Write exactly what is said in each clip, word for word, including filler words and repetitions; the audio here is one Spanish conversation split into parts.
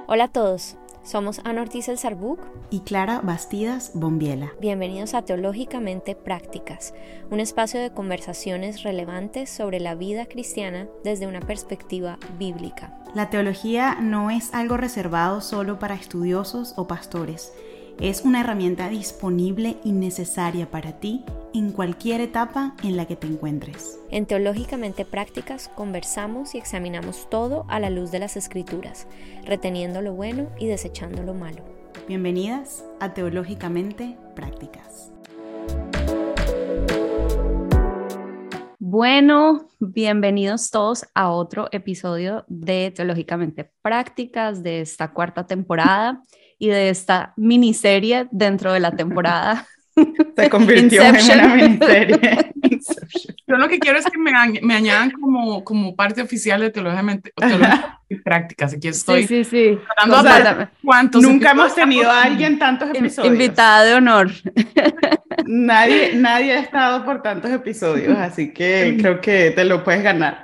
Hola a todos, somos Ana Ortiz El Sarbuc y Clara Bastidas Bombiela. Bienvenidos a Teológicamente Prácticas, un espacio de conversaciones relevantes sobre la vida cristiana desde una perspectiva bíblica. La teología no es algo reservado solo para estudiosos o pastores. Es una herramienta disponible y necesaria para ti en cualquier etapa en la que te encuentres. En Teológicamente Prácticas conversamos y examinamos todo a la luz de las Escrituras, reteniendo lo bueno y desechando lo malo. Bienvenidas a Teológicamente Prácticas. Bueno, bienvenidos todos a otro episodio de Teológicamente Prácticas de esta cuarta temporada y de esta miniserie dentro de la temporada. Se convirtió Inception. En una miniserie. Yo lo que quiero es que me, me añadan como, como parte oficial de Teológicamente Prácticas. Aquí estoy. Sí, sí, sí. O sea, ¿cuántos nunca hemos tenido a alguien tantos episodios. Invitada de honor. Nadie, nadie ha estado por tantos episodios, así que creo que te lo puedes ganar.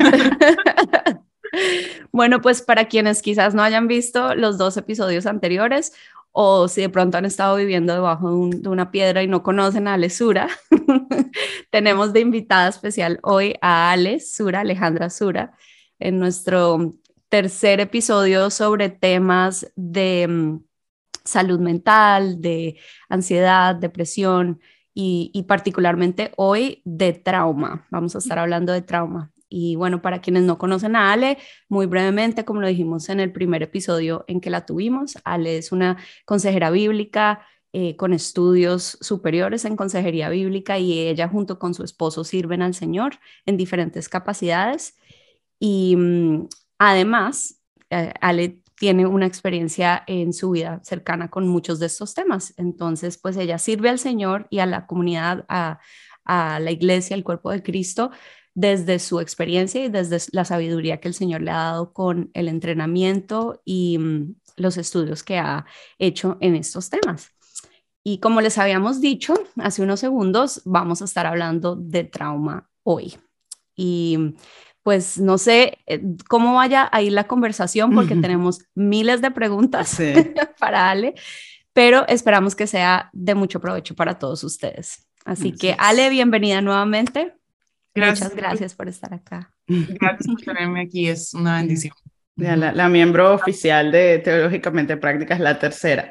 Bueno, pues para quienes quizás no hayan visto los dos episodios anteriores, o si de pronto han estado viviendo debajo de, un, de una piedra y no conocen a Ale Sura, tenemos de invitada especial hoy a Ale Sura, Alejandra Sura, en nuestro tercer episodio sobre temas de um, salud mental, de ansiedad, depresión y, y particularmente hoy de trauma. Vamos a estar hablando de trauma. Y bueno, para quienes no conocen a Ale, muy brevemente, como lo dijimos en el primer episodio en que la tuvimos, Ale es una consejera bíblica eh, con estudios superiores en consejería bíblica y ella junto con su esposo sirven al Señor en diferentes capacidades. Y um, además, eh, Ale tiene una experiencia en su vida cercana con muchos de estos temas. Entonces, pues ella sirve al Señor y a la comunidad, a, a la iglesia, al cuerpo de Cristo, desde su experiencia y desde la sabiduría que el Señor le ha dado con el entrenamiento y um, los estudios que ha hecho en estos temas. Y como les habíamos dicho hace unos segundos, vamos a estar hablando de trauma hoy. Y pues no sé cómo vaya a ir la conversación porque uh-huh. tenemos miles de preguntas sí. para Ale, pero esperamos que sea de mucho provecho para todos ustedes. Así Gracias. que Ale, bienvenida nuevamente. Gracias. Muchas gracias por estar acá. Gracias por tenerme aquí, es una bendición. Ya, la, la miembro oficial de Teológicamente Prácticas, la tercera.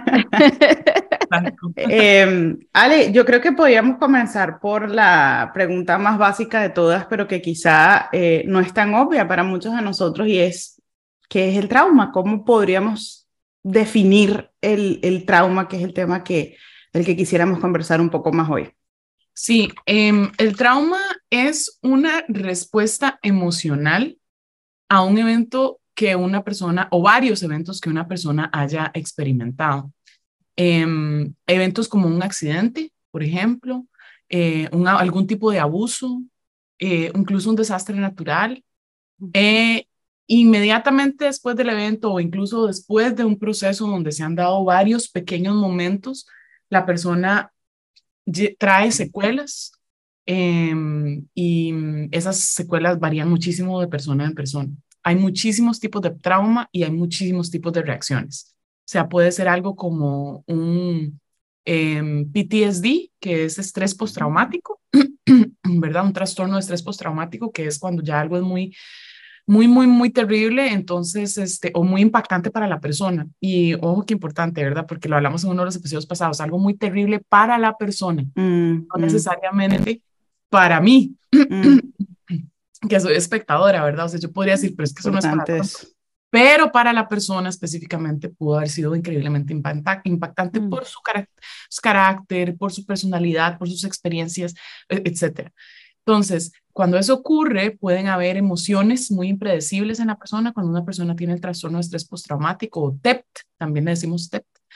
eh, Ale, yo creo que podríamos comenzar por la pregunta más básica de todas, pero que quizá eh, no es tan obvia para muchos de nosotros, y es, ¿qué es el trauma? ¿Cómo podríamos definir el, el trauma, que es el tema que, del que quisiéramos conversar un poco más hoy? Sí, eh, el trauma es una respuesta emocional a un evento que una persona, o varios eventos que una persona haya experimentado. Eh, eventos como un accidente, por ejemplo, eh, una, algún tipo de abuso, eh, incluso un desastre natural. Eh, inmediatamente después del evento o incluso después de un proceso donde se han dado varios pequeños momentos, la persona trae secuelas eh, y esas secuelas varían muchísimo de persona en persona. Hay muchísimos tipos de trauma y hay muchísimos tipos de reacciones. O sea, puede ser algo como un eh, P T S D, que es estrés postraumático, ¿verdad? Un trastorno de estrés postraumático, que es cuando ya algo es muy, muy, muy, muy terrible, entonces, este, o muy impactante para la persona. Y ojo, qué importante, ¿verdad? Porque lo hablamos en uno de los episodios pasados, algo muy terrible para la persona, mm, no mm. necesariamente para mí, mm. que soy espectadora, ¿verdad? O sea, yo podría decir, pero es que eso no es para todos. Pero para la persona específicamente pudo haber sido increíblemente impact impactante mm. por su, car su carácter, por su personalidad, por sus experiencias, etcétera. Entonces, cuando eso ocurre, pueden haber emociones muy impredecibles en la persona. Cuando una persona tiene el trastorno de estrés postraumático o T E P T, también le decimos T E P T,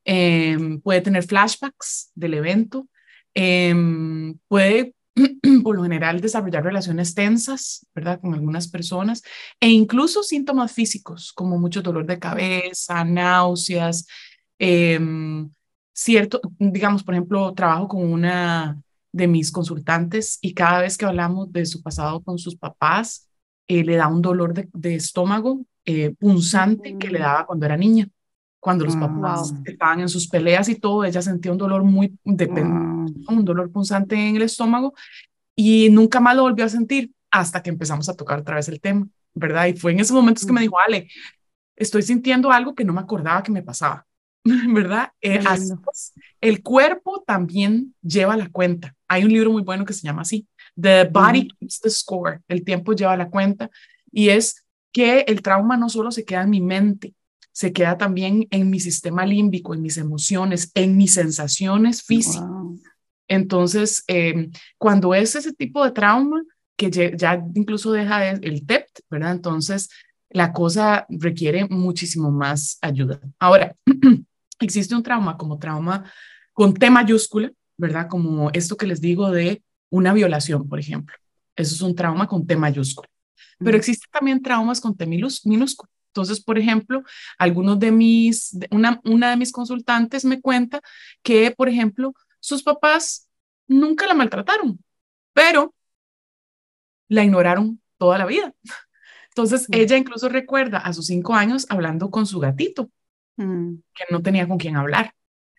eh, puede tener flashbacks del evento, eh, puede por lo general desarrollar relaciones tensas, ¿verdad? Con algunas personas, e incluso síntomas físicos, como mucho dolor de cabeza, náuseas, eh, cierto, digamos, por ejemplo, trabajo con una de mis consultantes y cada vez que hablamos de su pasado con sus papás, eh, le da un dolor de, de estómago eh, punzante Mm. que le daba cuando era niña. Cuando los Ah, papás wow. estaban en sus peleas y todo, ella sentía un dolor muy dependiente, wow. un dolor punzante en el estómago y nunca más lo volvió a sentir hasta que empezamos a tocar otra vez el tema, ¿verdad? Y fue en esos momentos que me dijo, Ale, estoy sintiendo algo que no me acordaba que me pasaba, ¿verdad? Eh, Qué así lindo. es. El cuerpo también lleva la cuenta. Hay un libro muy bueno que se llama así, The Body Ujú. Keeps the Score, el tiempo lleva la cuenta, y es que el trauma no solo se queda en mi mente, se queda también en mi sistema límbico, en mis emociones, en mis sensaciones físicas. Wow. Entonces, eh, cuando es ese tipo de trauma que ya incluso deja de, el T E P T, ¿verdad? Entonces, la cosa requiere muchísimo más ayuda. Ahora, existe un trauma como trauma con T mayúscula, ¿verdad? Como esto que les digo de una violación, por ejemplo. Eso es un trauma con T mayúscula. Pero existen también traumas con T minúscula. Entonces, por ejemplo, algunos de mis, una, una de mis consultantes me cuenta que, por ejemplo, sus papás nunca la maltrataron, pero la ignoraron toda la vida. Entonces, ella incluso recuerda a sus cinco años hablando con su gatito, Mm. que no tenía con quién hablar,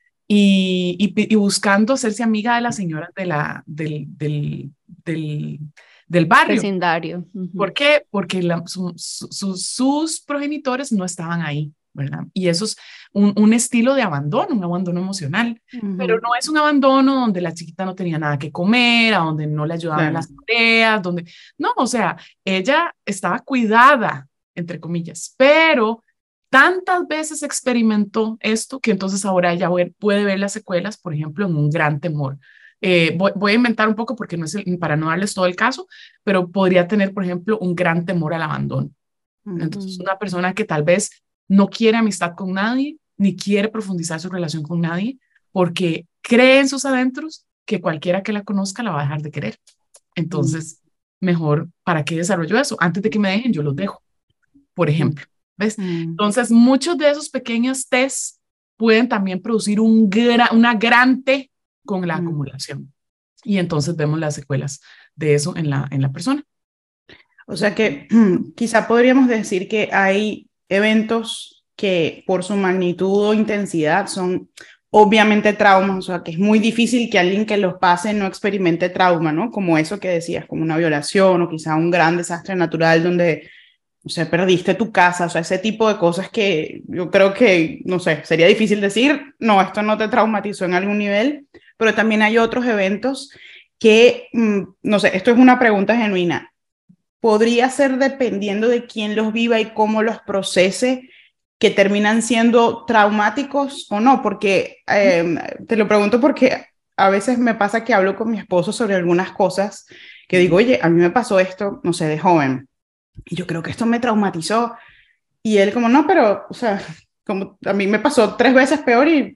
y, y, y buscando hacerse amiga de las señoras de la, del, del, del, del barrio. Vecindario. Uh-huh. ¿Por qué? Porque la, su, su, sus progenitores no estaban ahí, ¿verdad? Y eso es un, un estilo de abandono, un abandono emocional, uh-huh. Pero no es un abandono donde la chiquita no tenía nada que comer, a donde no le ayudaban claro. las tareas, donde, no, o sea, ella estaba cuidada, entre comillas, pero tantas veces experimentó esto que entonces ahora ella puede ver las secuelas, por ejemplo, en un gran temor. Eh, voy, voy a inventar un poco porque no es el, para no darles todo el caso, pero podría tener, por ejemplo, un gran temor al abandono. Uh-huh. Entonces, una persona que tal vez no quiere amistad con nadie, ni quiere profundizar su relación con nadie, porque cree en sus adentros que cualquiera que la conozca la va a dejar de querer. Entonces, uh-huh. mejor, ¿para qué desarrollo eso? Antes de que me dejen, yo los dejo, por ejemplo. ¿Ves? Uh-huh. Entonces, muchos de esos pequeños tests pueden también producir un gra- una gran T con la mm. acumulación. Y entonces vemos las secuelas de eso en la, en la persona. O sea que quizá podríamos decir que hay eventos que por su magnitud o intensidad son obviamente traumas, o sea que es muy difícil que alguien que los pase no experimente trauma, ¿no? Como eso que decías, como una violación o quizá un gran desastre natural donde, o sea, perdiste tu casa, o sea, ese tipo de cosas que yo creo que, no sé, sería difícil decir, no, esto no te traumatizó en algún nivel. Pero también hay otros eventos que, no sé, esto es una pregunta genuina, podría ser dependiendo de quién los viva y cómo los procese, que terminan siendo traumáticos o no, porque eh, te lo pregunto porque a veces me pasa que hablo con mi esposo sobre algunas cosas que digo, oye, a mí me pasó esto, no sé, de joven, y yo creo que esto me traumatizó, y él como, no, pero, o sea, como a mí me pasó tres veces peor y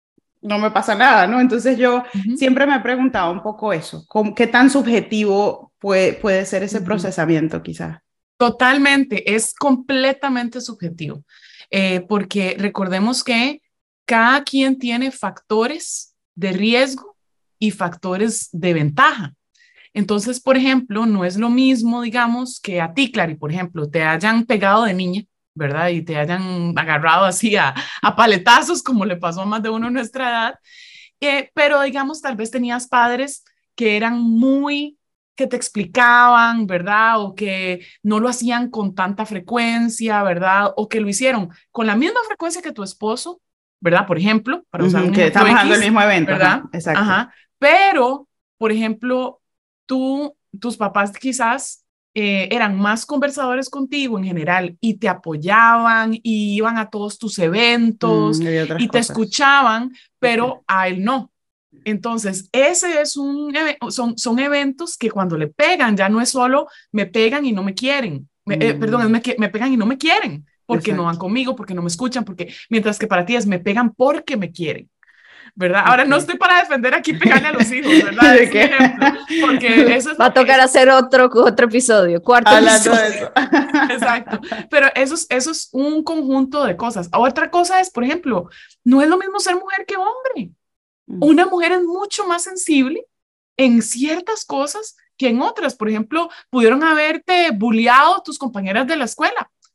no me pasa nada, ¿no? Entonces yo uh-huh. siempre me he preguntado un poco eso, ¿cómo, ¿qué tan subjetivo puede, puede ser ese uh-huh. procesamiento quizás? Totalmente, es completamente subjetivo, eh, porque recordemos que cada quien tiene factores de riesgo y factores de ventaja. Entonces, por ejemplo, no es lo mismo, digamos, que a ti, Clary, por ejemplo, te hayan pegado de niña, ¿verdad? Y te hayan agarrado así a, a paletazos, como le pasó a más de uno en nuestra edad. Eh, pero, digamos, tal vez tenías padres que eran muy, que te explicaban, ¿verdad? O que no lo hacían con tanta frecuencia, ¿verdad? O que lo hicieron con la misma frecuencia que tu esposo, ¿verdad? Por ejemplo, para usar uh-huh, un que ejemplo estamos X, dando el mismo evento, ¿verdad? Ajá, exacto. Ajá. Pero, por ejemplo, tú, tus papás quizás Eh, eran más conversadores contigo en general y te apoyaban y iban a todos tus eventos mm, y, y te cosas. escuchaban, pero a él no. Entonces, ese es un, son, son eventos que cuando le pegan ya no es solo me pegan y no me quieren, me, mm. eh, perdón, me, me pegan y no me quieren porque Exacto. no van conmigo, porque no me escuchan, porque mientras que para ti es me pegan porque me quieren. ¿Verdad? Ahora okay. no estoy para defender aquí pegarle a los hijos, ¿verdad? Es un ejemplo, porque eso es va a tocar es, hacer otro, otro episodio, cuarto Hablando episodio. De eso. Exacto, pero eso es, eso es un conjunto de cosas. Otra cosa es, por ejemplo, no es lo mismo ser mujer que hombre. Una mujer es mucho más sensible en ciertas cosas que en otras. Por ejemplo, pudieron haberte bulleado tus compañeras de la escuela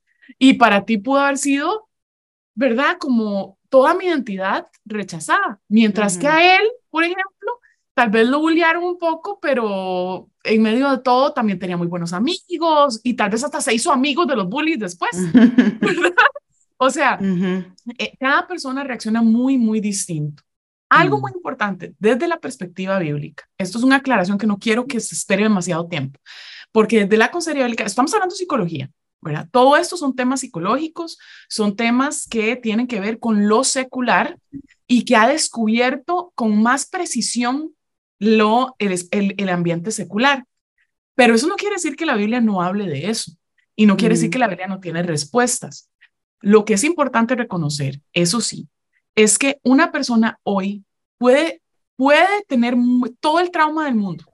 Y para ti pudo haber sido, ¿verdad? Como toda mi identidad rechazada. Mientras uh-huh. que a él, por ejemplo, tal vez lo bullearon un poco, pero en medio de todo también tenía muy buenos amigos y tal vez hasta se hizo amigos de los bullies después, ¿verdad? O sea, uh-huh. eh, cada persona reacciona muy, muy distinto. Algo uh-huh. muy importante, desde la perspectiva bíblica, esto es una aclaración que no quiero que se espere demasiado tiempo, porque desde la consejería bíblica, estamos hablando de psicología, ¿verdad? Todo esto son temas psicológicos, son temas que tienen que ver con lo secular y que ha descubierto con más precisión lo, el, el, el ambiente secular. Pero eso no quiere decir que la Biblia no hable de eso y no quiere uh-huh. decir que la Biblia no tiene respuestas. Lo que es importante reconocer, eso sí, es que una persona hoy puede, puede tener todo el trauma del mundo,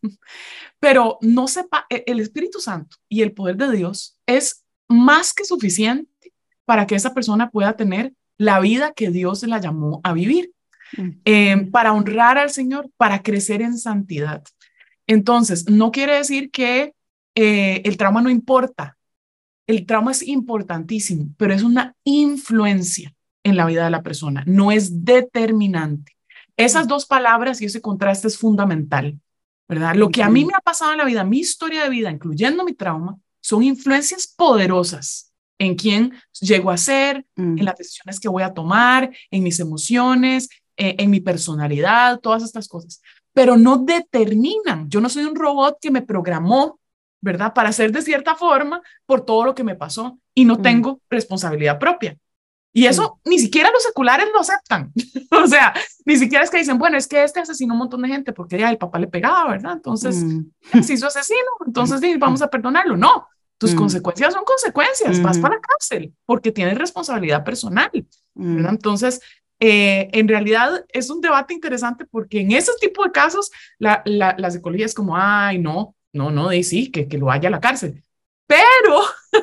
pero no sepa, el Espíritu Santo y el poder de Dios es más que suficiente para que esa persona pueda tener la vida que Dios la llamó a vivir, uh-huh. eh, para honrar al Señor, para crecer en santidad. Entonces, no quiere decir que eh, el trauma no importa. El trauma es importantísimo, pero es una influencia en la vida de la persona, no es determinante. Esas dos palabras y ese contraste es fundamental, ¿verdad? Lo que a mí me ha pasado en la vida, mi historia de vida, incluyendo mi trauma, son influencias poderosas en quién llego a ser, mm. en las decisiones que voy a tomar, en mis emociones, eh, en mi personalidad, todas estas cosas, pero no determinan. Yo no soy un robot que me programó, ¿verdad? Para ser de cierta forma por todo lo que me pasó y no mm. tengo responsabilidad propia. Y eso mm. ni siquiera los seculares lo aceptan. O sea, ni siquiera es que dicen, bueno, es que este asesinó un montón de gente porque ya el papá le pegaba, ¿verdad? Entonces, mm. se hizo asesino, entonces sí, vamos a perdonarlo. No, tus mm. consecuencias son consecuencias, mm. vas para la cárcel porque tienes responsabilidad personal, ¿verdad? Mm. Entonces, eh, en realidad es un debate interesante porque en ese tipo de casos la, la, la psicología es como, ay, no, No, no, de sí, que, que lo vaya a la cárcel. Pero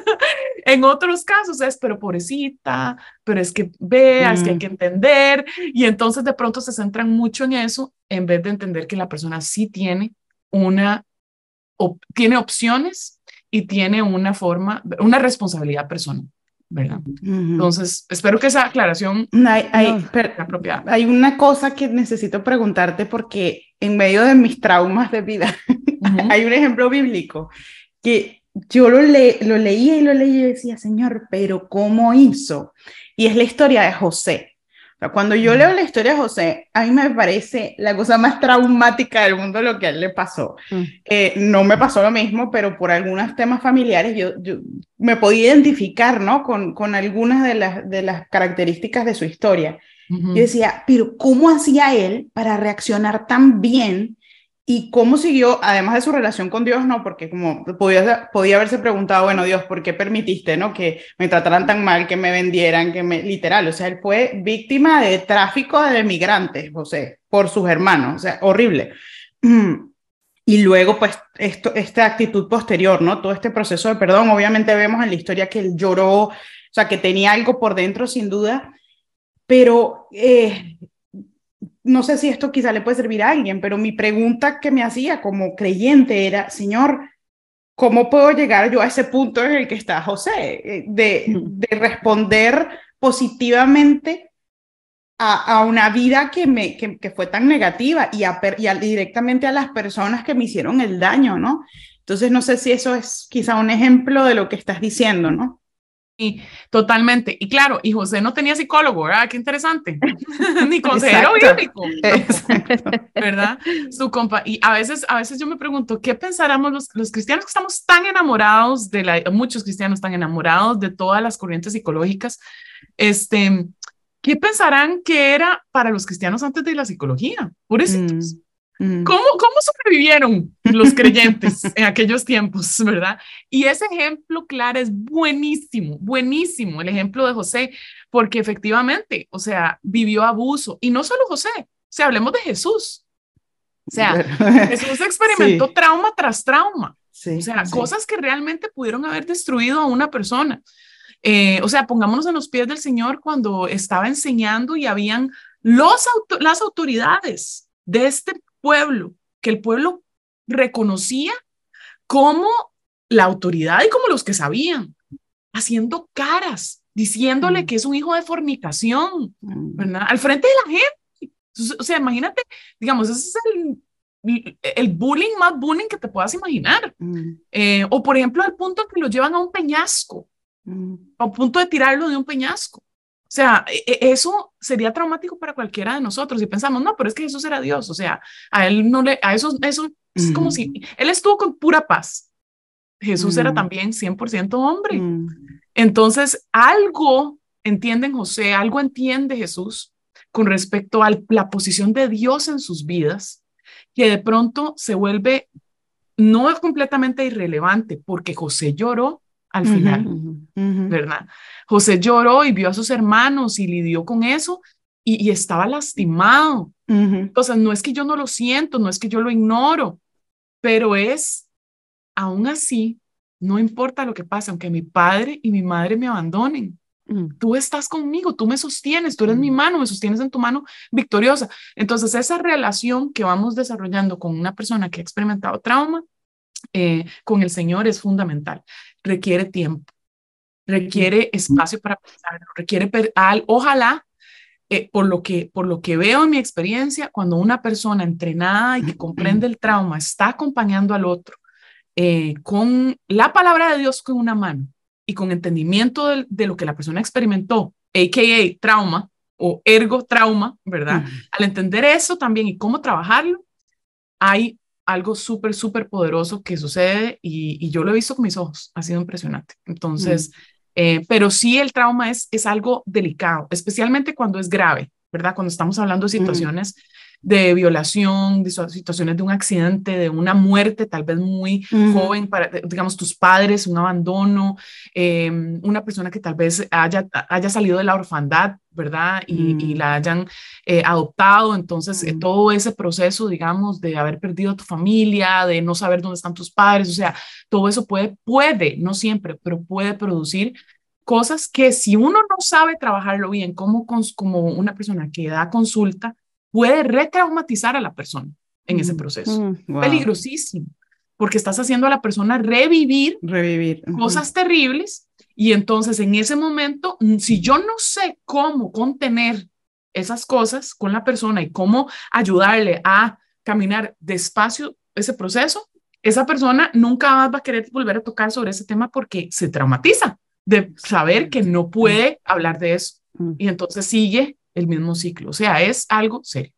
en otros casos es, pero pobrecita, pero es que vea, mm. es que hay que entender. Y entonces de pronto se centran mucho en eso en vez de entender que la persona sí tiene una, op, tiene opciones y tiene una forma, una responsabilidad personal, ¿verdad? Mm-hmm. Entonces, espero que esa aclaración hay, hay, sea apropiada. Hay una cosa que necesito preguntarte porque en medio de mis traumas de vida, uh-huh. hay un ejemplo bíblico que yo lo, le, lo leía y lo leía y decía, Señor, pero ¿cómo hizo? Y es la historia de José. O sea, cuando yo uh-huh. leo la historia de José, a mí me parece la cosa más traumática del mundo lo que a él le pasó. Uh-huh. Eh, no me pasó lo mismo, pero por algunos temas familiares yo, yo me podía identificar, ¿no? con, con algunas de las, de las características de su historia. Uh-huh. Yo decía, pero ¿cómo hacía él para reaccionar tan bien? Y cómo siguió, además de su relación con Dios, ¿no? Porque como podía, podía haberse preguntado, bueno, Dios, ¿por qué permitiste, ¿no? Que me trataran tan mal, que me vendieran, que me... Literal, o sea, él fue víctima de tráfico de migrantes, José, por sus hermanos, o sea, horrible. Y luego, pues, esto, esta actitud posterior, ¿no? Todo este proceso de perdón, obviamente vemos en la historia que él lloró, o sea, que tenía algo por dentro, sin duda, pero... Eh, no sé si esto quizá le puede servir a alguien, pero mi pregunta que me hacía como creyente era, Señor, ¿cómo puedo llegar yo a ese punto en el que está José? De, de responder positivamente a, a una vida que, me, que, que fue tan negativa y, a, y a, directamente a las personas que me hicieron el daño, ¿no? Entonces no sé si eso es quizá un ejemplo de lo que estás diciendo, ¿no? Y totalmente. Y claro, y José no tenía psicólogo, ¿verdad? Qué interesante. Ni consejero bíblico, ¿verdad? Su compa y a veces, a veces yo me pregunto, ¿qué pensaremos los, los cristianos que estamos tan enamorados de la, muchos cristianos están enamorados de todas las corrientes psicológicas? Este, ¿qué pensarán que era para los cristianos antes de la psicología? Pobrecitos. Mm. ¿Cómo, ¿Cómo sobrevivieron los creyentes en aquellos tiempos, verdad? Y ese ejemplo, Clara, es buenísimo, buenísimo, el ejemplo de José, porque efectivamente, o sea, vivió abuso, y no solo José, o sea, hablemos de Jesús. O sea, Jesús experimentó sí. trauma tras trauma, sí, o sea, sí. cosas que realmente pudieron haber destruido a una persona. Eh, o sea, pongámonos en los pies del Señor cuando estaba enseñando y habían los auto- las autoridades de este pueblo, que el pueblo reconocía como la autoridad y como los que sabían. haciendo caras, diciéndole mm. que es un hijo de fornicación, mm. ¿verdad? Al frente de la gente. O sea, imagínate, digamos, ese es el, el bullying más bullying que te puedas imaginar. Mm. Eh, o, por ejemplo, al punto que lo llevan a un peñasco, mm. a punto de tirarlo de un peñasco. O sea, eso sería traumático para cualquiera de nosotros. Y pensamos, no, pero es que Jesús era Dios. O sea, a él no le, a eso, eso es mm. como si, él estuvo con pura paz. Jesús mm. era también cien por ciento hombre. Mm. Entonces, algo entienden José, algo entiende Jesús con respecto a la posición de Dios en sus vidas, que de pronto se vuelve no completamente irrelevante, porque José lloró al uh-huh, final, uh-huh, uh-huh. ¿verdad? José lloró y vio a sus hermanos y lidió con eso y, y estaba lastimado. Uh-huh. Entonces, no es que yo no lo siento, no es que yo lo ignoro, pero es, aún así, no importa lo que pase, aunque mi padre y mi madre me abandonen, uh-huh. tú estás conmigo, tú me sostienes, tú eres uh-huh. mi mano, me sostienes en tu mano victoriosa. Entonces, esa relación que vamos desarrollando con una persona que ha experimentado trauma, Eh, con el Señor es fundamental. Requiere tiempo, requiere espacio para pensar, requiere, per, al, ojalá, eh, por, lo que, por lo que veo en mi experiencia, cuando una persona entrenada y que comprende el trauma está acompañando al otro eh, con la palabra de Dios con una mano y con entendimiento de, de lo que la persona experimentó, a k a trauma o ergo trauma, ¿verdad? Uh-huh. Al entender eso también y cómo trabajarlo, hay algo súper, súper poderoso que sucede y, y yo lo he visto con mis ojos, ha sido impresionante. Entonces, mm. eh, pero sí el trauma es, es algo delicado, especialmente cuando es grave, ¿verdad? Cuando estamos hablando de situaciones mm. de violación, de situaciones de un accidente, de una muerte tal vez muy mm. joven, para, digamos, tus padres, un abandono, eh, una persona que tal vez haya, haya salido de la orfandad, ¿verdad? Y, mm. y la hayan eh, adoptado, entonces mm. eh, todo ese proceso, digamos, de haber perdido a tu familia, de no saber dónde están tus padres, o sea, todo eso puede, puede, no siempre, pero puede producir cosas que si uno no sabe trabajarlo bien, como, como una persona que da consulta, puede retraumatizar a la persona en mm. ese proceso. Mm. Wow. Peligrosísimo, porque estás haciendo a la persona revivir, revivir. Uh-huh. cosas terribles. Y entonces en ese momento, si yo no sé cómo contener esas cosas con la persona y cómo ayudarle a caminar despacio ese proceso, esa persona nunca más va a querer volver a tocar sobre ese tema porque se traumatiza de saber que no puede hablar de eso. Y entonces sigue el mismo ciclo. O sea, es algo serio.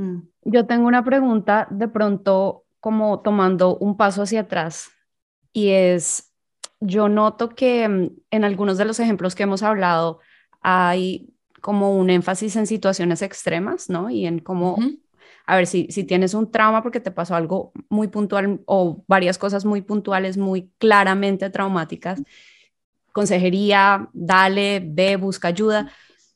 Yo tengo una pregunta de pronto como tomando un paso hacia atrás y es... Yo noto que en algunos de los ejemplos que hemos hablado hay como un énfasis en situaciones extremas, ¿no? Y en cómo, uh-huh. a ver, si, si tienes un trauma porque te pasó algo muy puntual o varias cosas muy puntuales, muy claramente traumáticas, consejería, dale, ve, busca ayuda,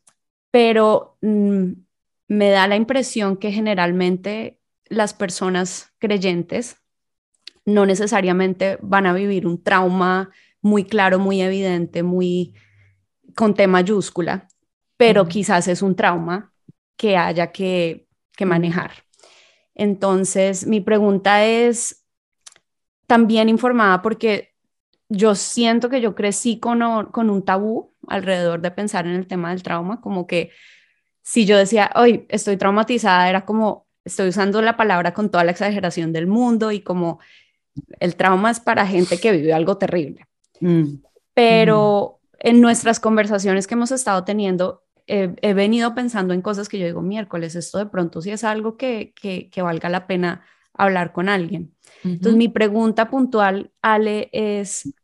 pero mmm, me da la impresión que generalmente las personas creyentes no necesariamente van a vivir un trauma muy claro, muy evidente, muy con T mayúscula, pero uh-huh. quizás es un trauma que haya que, que manejar. Uh-huh. Entonces, mi pregunta es también informada porque yo siento que yo crecí con, con un tabú alrededor de pensar en el tema del trauma, como que si yo decía, hoy estoy traumatizada, era como, estoy usando la palabra con toda la exageración del mundo y como el trauma es para gente que vive algo terrible. Mm. Pero mm. en nuestras conversaciones que hemos estado teniendo, eh, he venido pensando en cosas que yo digo, miércoles, esto de pronto sí es algo que, que, que valga la pena hablar con alguien. Uh-huh. Entonces, mi pregunta puntual, Ale, es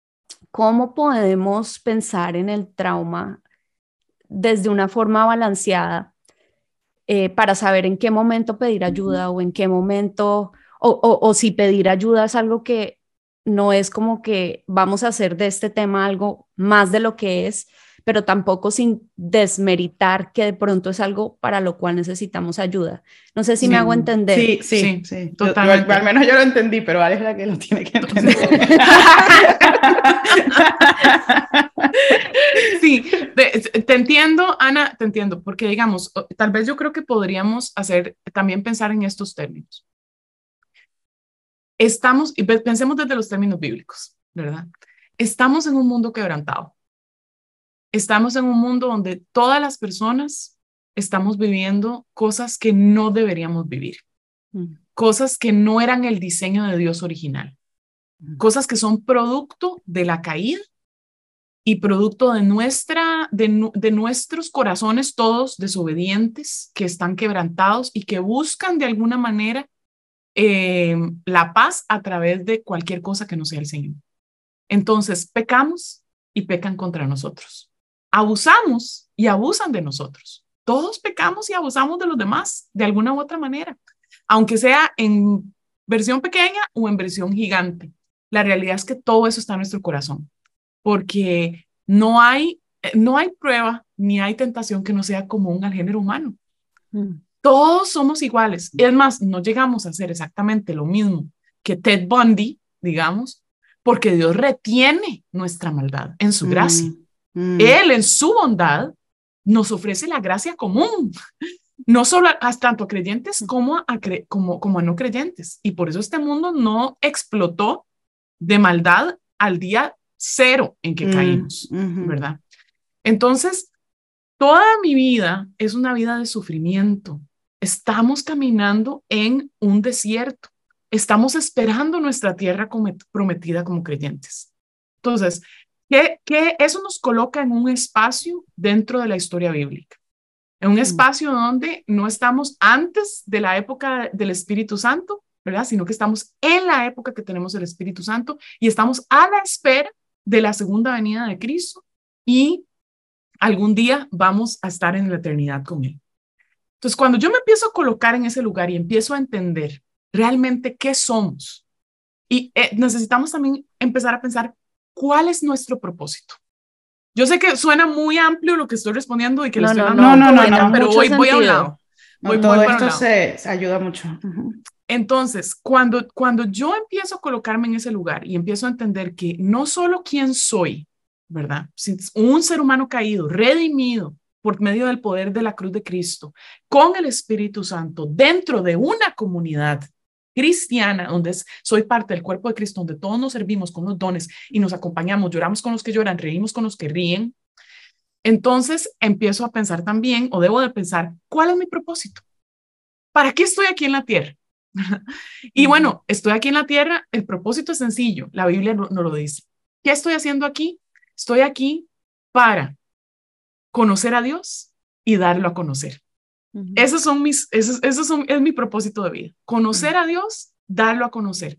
¿cómo podemos pensar en el trauma desde una forma balanceada eh, para saber en qué momento pedir ayuda o en qué momento... O, o, o si pedir ayuda es algo que no es como que vamos a hacer de este tema algo más de lo que es, pero tampoco sin desmeritar que de pronto es algo para lo cual necesitamos ayuda. No sé si sí, me hago entender. Sí, sí, sí. sí. Totalmente. Yo, al menos yo lo entendí, pero Alex es la que lo tiene que entender. Sí, te, te entiendo, Ana, te entiendo, porque digamos, tal vez yo creo que podríamos hacer, también pensar en estos términos. Estamos, y pensemos desde los términos bíblicos, ¿verdad? estamos en un mundo quebrantado. Estamos en un mundo donde todas las personas estamos viviendo cosas que no deberíamos vivir. Mm. Cosas que no eran el diseño de Dios original. Mm. Cosas que son producto de la caída y producto de, nuestra, de, de nuestros corazones todos desobedientes, que están quebrantados y que buscan de alguna manera eh, la paz a través de cualquier cosa que no sea el Señor. Entonces pecamos y pecan contra nosotros. Abusamos y abusan de nosotros. Todos pecamos y abusamos de los demás de alguna u otra manera, aunque sea en versión pequeña o en versión gigante. La realidad es que todo eso está en nuestro corazón, porque no hay, no hay prueba ni hay tentación que no sea común al género humano. Mm. Todos somos iguales. Es más, no llegamos a hacer exactamente lo mismo que Ted Bundy, digamos, porque Dios retiene nuestra maldad en su gracia. Mm. Mm. Él, en su bondad, nos ofrece la gracia común, no solo a, tanto a creyentes como a, cre, como, como a no creyentes. Y por eso este mundo no explotó de maldad al día cero en que mm. caímos, mm-hmm. ¿verdad? Entonces, toda mi vida es una vida de sufrimiento. Estamos caminando en un desierto. Estamos esperando nuestra tierra prometida como creyentes. Entonces, ¿qué, qué? Eso nos coloca en un espacio dentro de la historia bíblica. En un espacio donde no estamos antes de la época del Espíritu Santo, ¿verdad? Sino que estamos en la época que tenemos el Espíritu Santo y estamos a la espera de la segunda venida de Cristo y algún día vamos a estar en la eternidad con Él. Entonces, cuando yo me empiezo a colocar en ese lugar y empiezo a entender realmente qué somos, y eh, necesitamos también empezar a pensar cuál es nuestro propósito. Yo sé que suena muy amplio lo que estoy respondiendo y que no, le estoy no, dando no, no, no, vuelta, no, pero voy, voy a un lado. No, voy, todo voy esto se, se ayuda mucho. Uh-huh. Entonces, cuando, cuando yo empiezo a colocarme en ese lugar y empiezo a entender que no solo quién soy, ¿verdad? Un ser humano caído, redimido por medio del poder de la cruz de Cristo, con el Espíritu Santo, dentro de una comunidad cristiana, donde es, soy parte del cuerpo de Cristo, donde todos nos servimos con los dones y nos acompañamos, lloramos con los que lloran, reímos con los que ríen. Entonces empiezo a pensar también, o debo de pensar, ¿cuál es mi propósito? ¿Para qué estoy aquí en la tierra? Y bueno, estoy aquí en la tierra, el propósito es sencillo, la Biblia nos no lo dice. ¿Qué estoy haciendo aquí? Estoy aquí para conocer a Dios y darlo a conocer. Uh-huh. Esos son mis, esos, esos son, es mi propósito de vida. Conocer uh-huh. a Dios, darlo a conocer.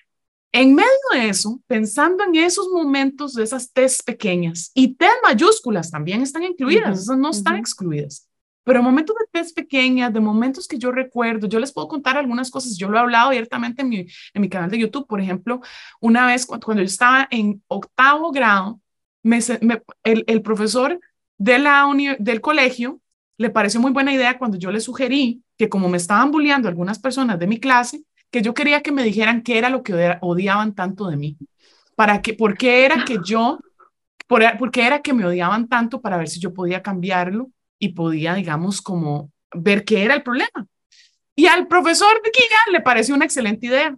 En medio de eso, pensando en esos momentos de esas T's pequeñas, y T mayúsculas también están incluidas, uh-huh. esas no están uh-huh. excluidas. Pero momentos de T's pequeñas, de momentos que yo recuerdo, yo les puedo contar algunas cosas, yo lo he hablado abiertamente en mi, en mi canal de YouTube. Por ejemplo, una vez cuando, cuando yo estaba en octavo grado, me, me, el, el profesor de la uni, del colegio le pareció muy buena idea cuando yo le sugerí que, como me estaban bulleando algunas personas de mi clase, que yo quería que me dijeran qué era lo que odiaban tanto de mí, para que, por qué era que yo, por, por qué era que me odiaban tanto, para ver si yo podía cambiarlo y podía, digamos, como ver qué era el problema. Y al profesor de Quilla le pareció una excelente idea.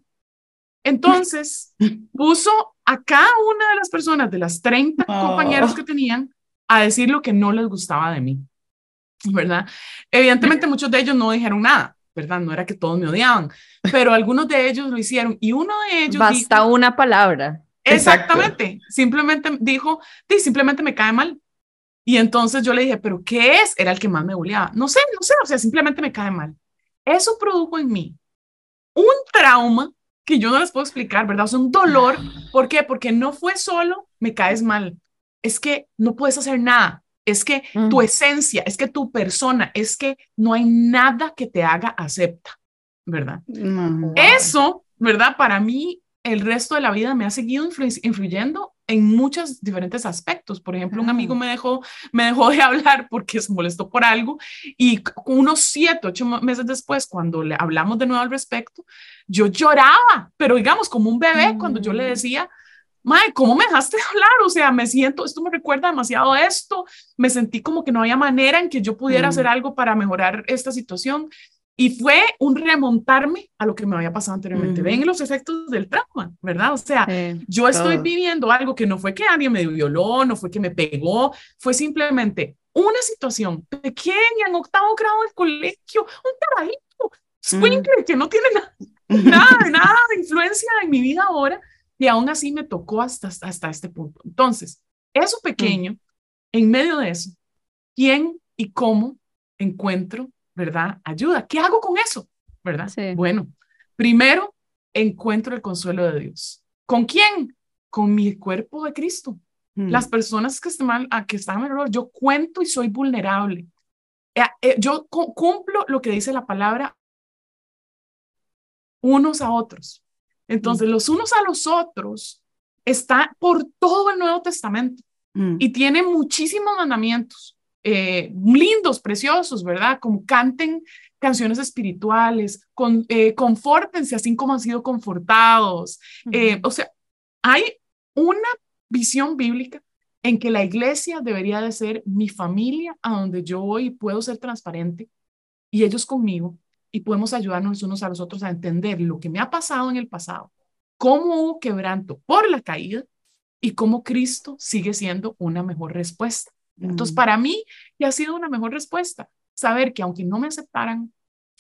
Entonces puso a cada una de las personas, de las treinta oh. compañeros que tenían, a decir lo que no les gustaba de mí, ¿verdad? Evidentemente muchos de ellos no dijeron nada, ¿verdad? No era que todos me odiaban, pero algunos de ellos lo hicieron, y uno de ellos basta dijo, una palabra. Exactamente, Exacto. simplemente dijo, sí, simplemente me cae mal. Y entonces yo le dije, ¿pero qué es? Era el que más me bulleaba. No sé, no sé, o sea, simplemente me cae mal. Eso produjo en mí un trauma que yo no les puedo explicar, ¿verdad? O sea, un dolor. ¿Por qué? Porque no fue solo me caes mal, es que no puedes hacer nada, es que mm. tu esencia, es que tu persona, es que no hay nada que te haga acepta, ¿verdad? Mm. Eso, ¿verdad? Para mí, el resto de la vida me ha seguido influ- influyendo en muchos diferentes aspectos. Por ejemplo, un amigo me dejó, me dejó de hablar porque se molestó por algo, y unos siete, ocho meses después, cuando le hablamos de nuevo al respecto, yo lloraba, pero digamos como un bebé, mm. cuando yo le decía, mae, ¿cómo me dejaste de hablar? O sea, me siento, esto me recuerda demasiado a esto, me sentí como que no había manera en que yo pudiera mm. hacer algo para mejorar esta situación. Y fue un remontarme a lo que me había pasado anteriormente. Uh-huh. Ven los efectos del trauma, ¿verdad? O sea, sí, yo estoy todo. viviendo algo que no fue que alguien me violó, no fue que me pegó, fue simplemente una situación pequeña en octavo grado del colegio, un carajito, squinkle, uh-huh. que no tiene nada, nada, nada de influencia en mi vida ahora, y aún así me tocó hasta, hasta este punto. Entonces, eso pequeño, uh-huh. en medio de eso, ¿quién y cómo encuentro, ¿verdad? Ayuda. ¿Qué hago con eso? ¿Verdad? Sí. Bueno, primero encuentro el consuelo de Dios. ¿Con quién? Con mi cuerpo de Cristo. Mm. Las personas que están, que están en el error, yo cuento y soy vulnerable. Eh, eh, yo cu- cumplo lo que dice la palabra unos a otros. Entonces, mm. los unos a los otros está por todo el Nuevo Testamento mm. y tiene muchísimos mandamientos. Eh, lindos, preciosos, ¿verdad? Como canten canciones espirituales, con, eh, confórtense así como han sido confortados. Uh-huh. Eh, o sea, hay una visión bíblica en que la iglesia debería de ser mi familia, a donde yo voy y puedo ser transparente, y ellos conmigo, y podemos ayudarnos unos a los otros a entender lo que me ha pasado en el pasado, cómo hubo quebranto por la caída, y cómo Cristo sigue siendo una mejor respuesta. Entonces, para mí, ya ha sido una mejor respuesta, saber que aunque no me aceptaran,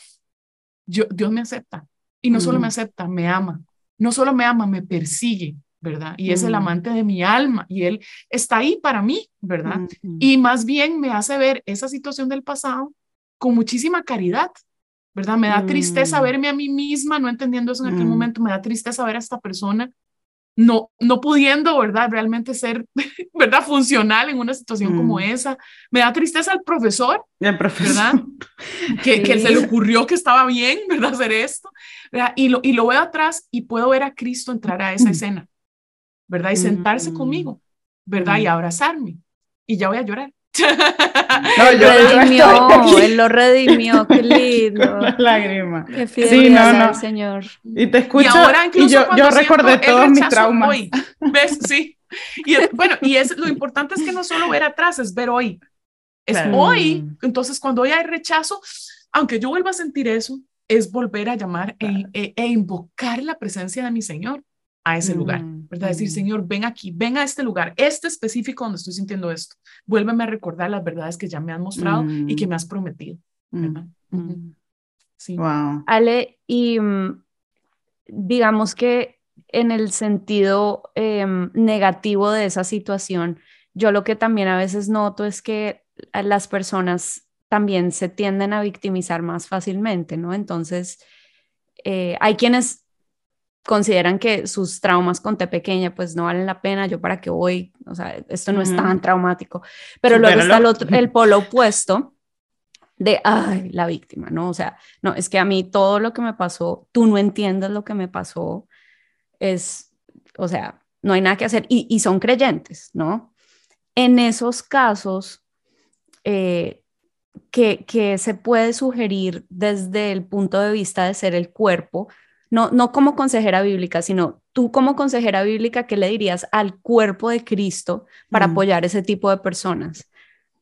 yo, Dios me acepta. Y no mm. solo me acepta, me ama. No solo me ama, me persigue, ¿verdad? Y mm. es el amante de mi alma. Y Él está ahí para mí, ¿verdad? Mm. Y más bien me hace ver esa situación del pasado con muchísima caridad, ¿verdad? Me da mm. tristeza verme a mí misma, no entendiendo eso en aquel mm. momento. Me da tristeza ver a esta persona No, no pudiendo, ¿verdad? Realmente ser, ¿verdad? Funcional en una situación mm. como esa. Me da tristeza al profesor, el profesor. ¿verdad? Que, sí. que se le ocurrió que estaba bien, ¿verdad? Hacer esto, ¿verdad? Y lo, y lo veo atrás y puedo ver a Cristo entrar a esa mm. escena, ¿verdad? Y sentarse mm. conmigo, ¿verdad? Mm. Y abrazarme. Y ya voy a llorar. No, él, lo redimió, él lo redimió, qué lindo. Una lágrima. Qué fidelidad sí, no, no. Señor. Y te escucho y, ahora, y yo, yo recordé todos mis traumas. Hoy, ¿ves? Sí. Y bueno, y es, lo importante es que no solo ver atrás, es ver hoy. Es claro. hoy. Entonces, cuando hoy hay rechazo, aunque yo vuelva a sentir eso, es volver a llamar claro. e, e, e invocar la presencia de mi Señor a ese mm, lugar, ¿verdad? Mm. Decir, Señor, ven aquí, ven a este lugar, este específico donde estoy sintiendo esto. Vuélveme a recordar las verdades que ya me has mostrado mm. y que me has prometido, ¿verdad? Mm. Uh-huh. Sí. Wow. Ale, y digamos que en el sentido eh, negativo de esa situación, yo lo que también a veces noto es que las personas también se tienden a victimizar más fácilmente, ¿no? Entonces, eh, hay quienes consideran que sus traumas con T pequeña pues no valen la pena, yo para qué voy, o sea, esto no uh-huh. es tan traumático, pero sí, luego pero está lo... el, otro, el polo opuesto de, ay, la víctima, ¿no? O sea, no, es que a mí todo lo que me pasó, tú no entiendes lo que me pasó, es, o sea, no hay nada que hacer, y, y son creyentes, ¿no? En esos casos, eh, que, que se puede sugerir desde el punto de vista de ser el cuerpo, No, no como consejera bíblica, sino tú como consejera bíblica, ¿qué le dirías al cuerpo de Cristo para mm. apoyar ese tipo de personas?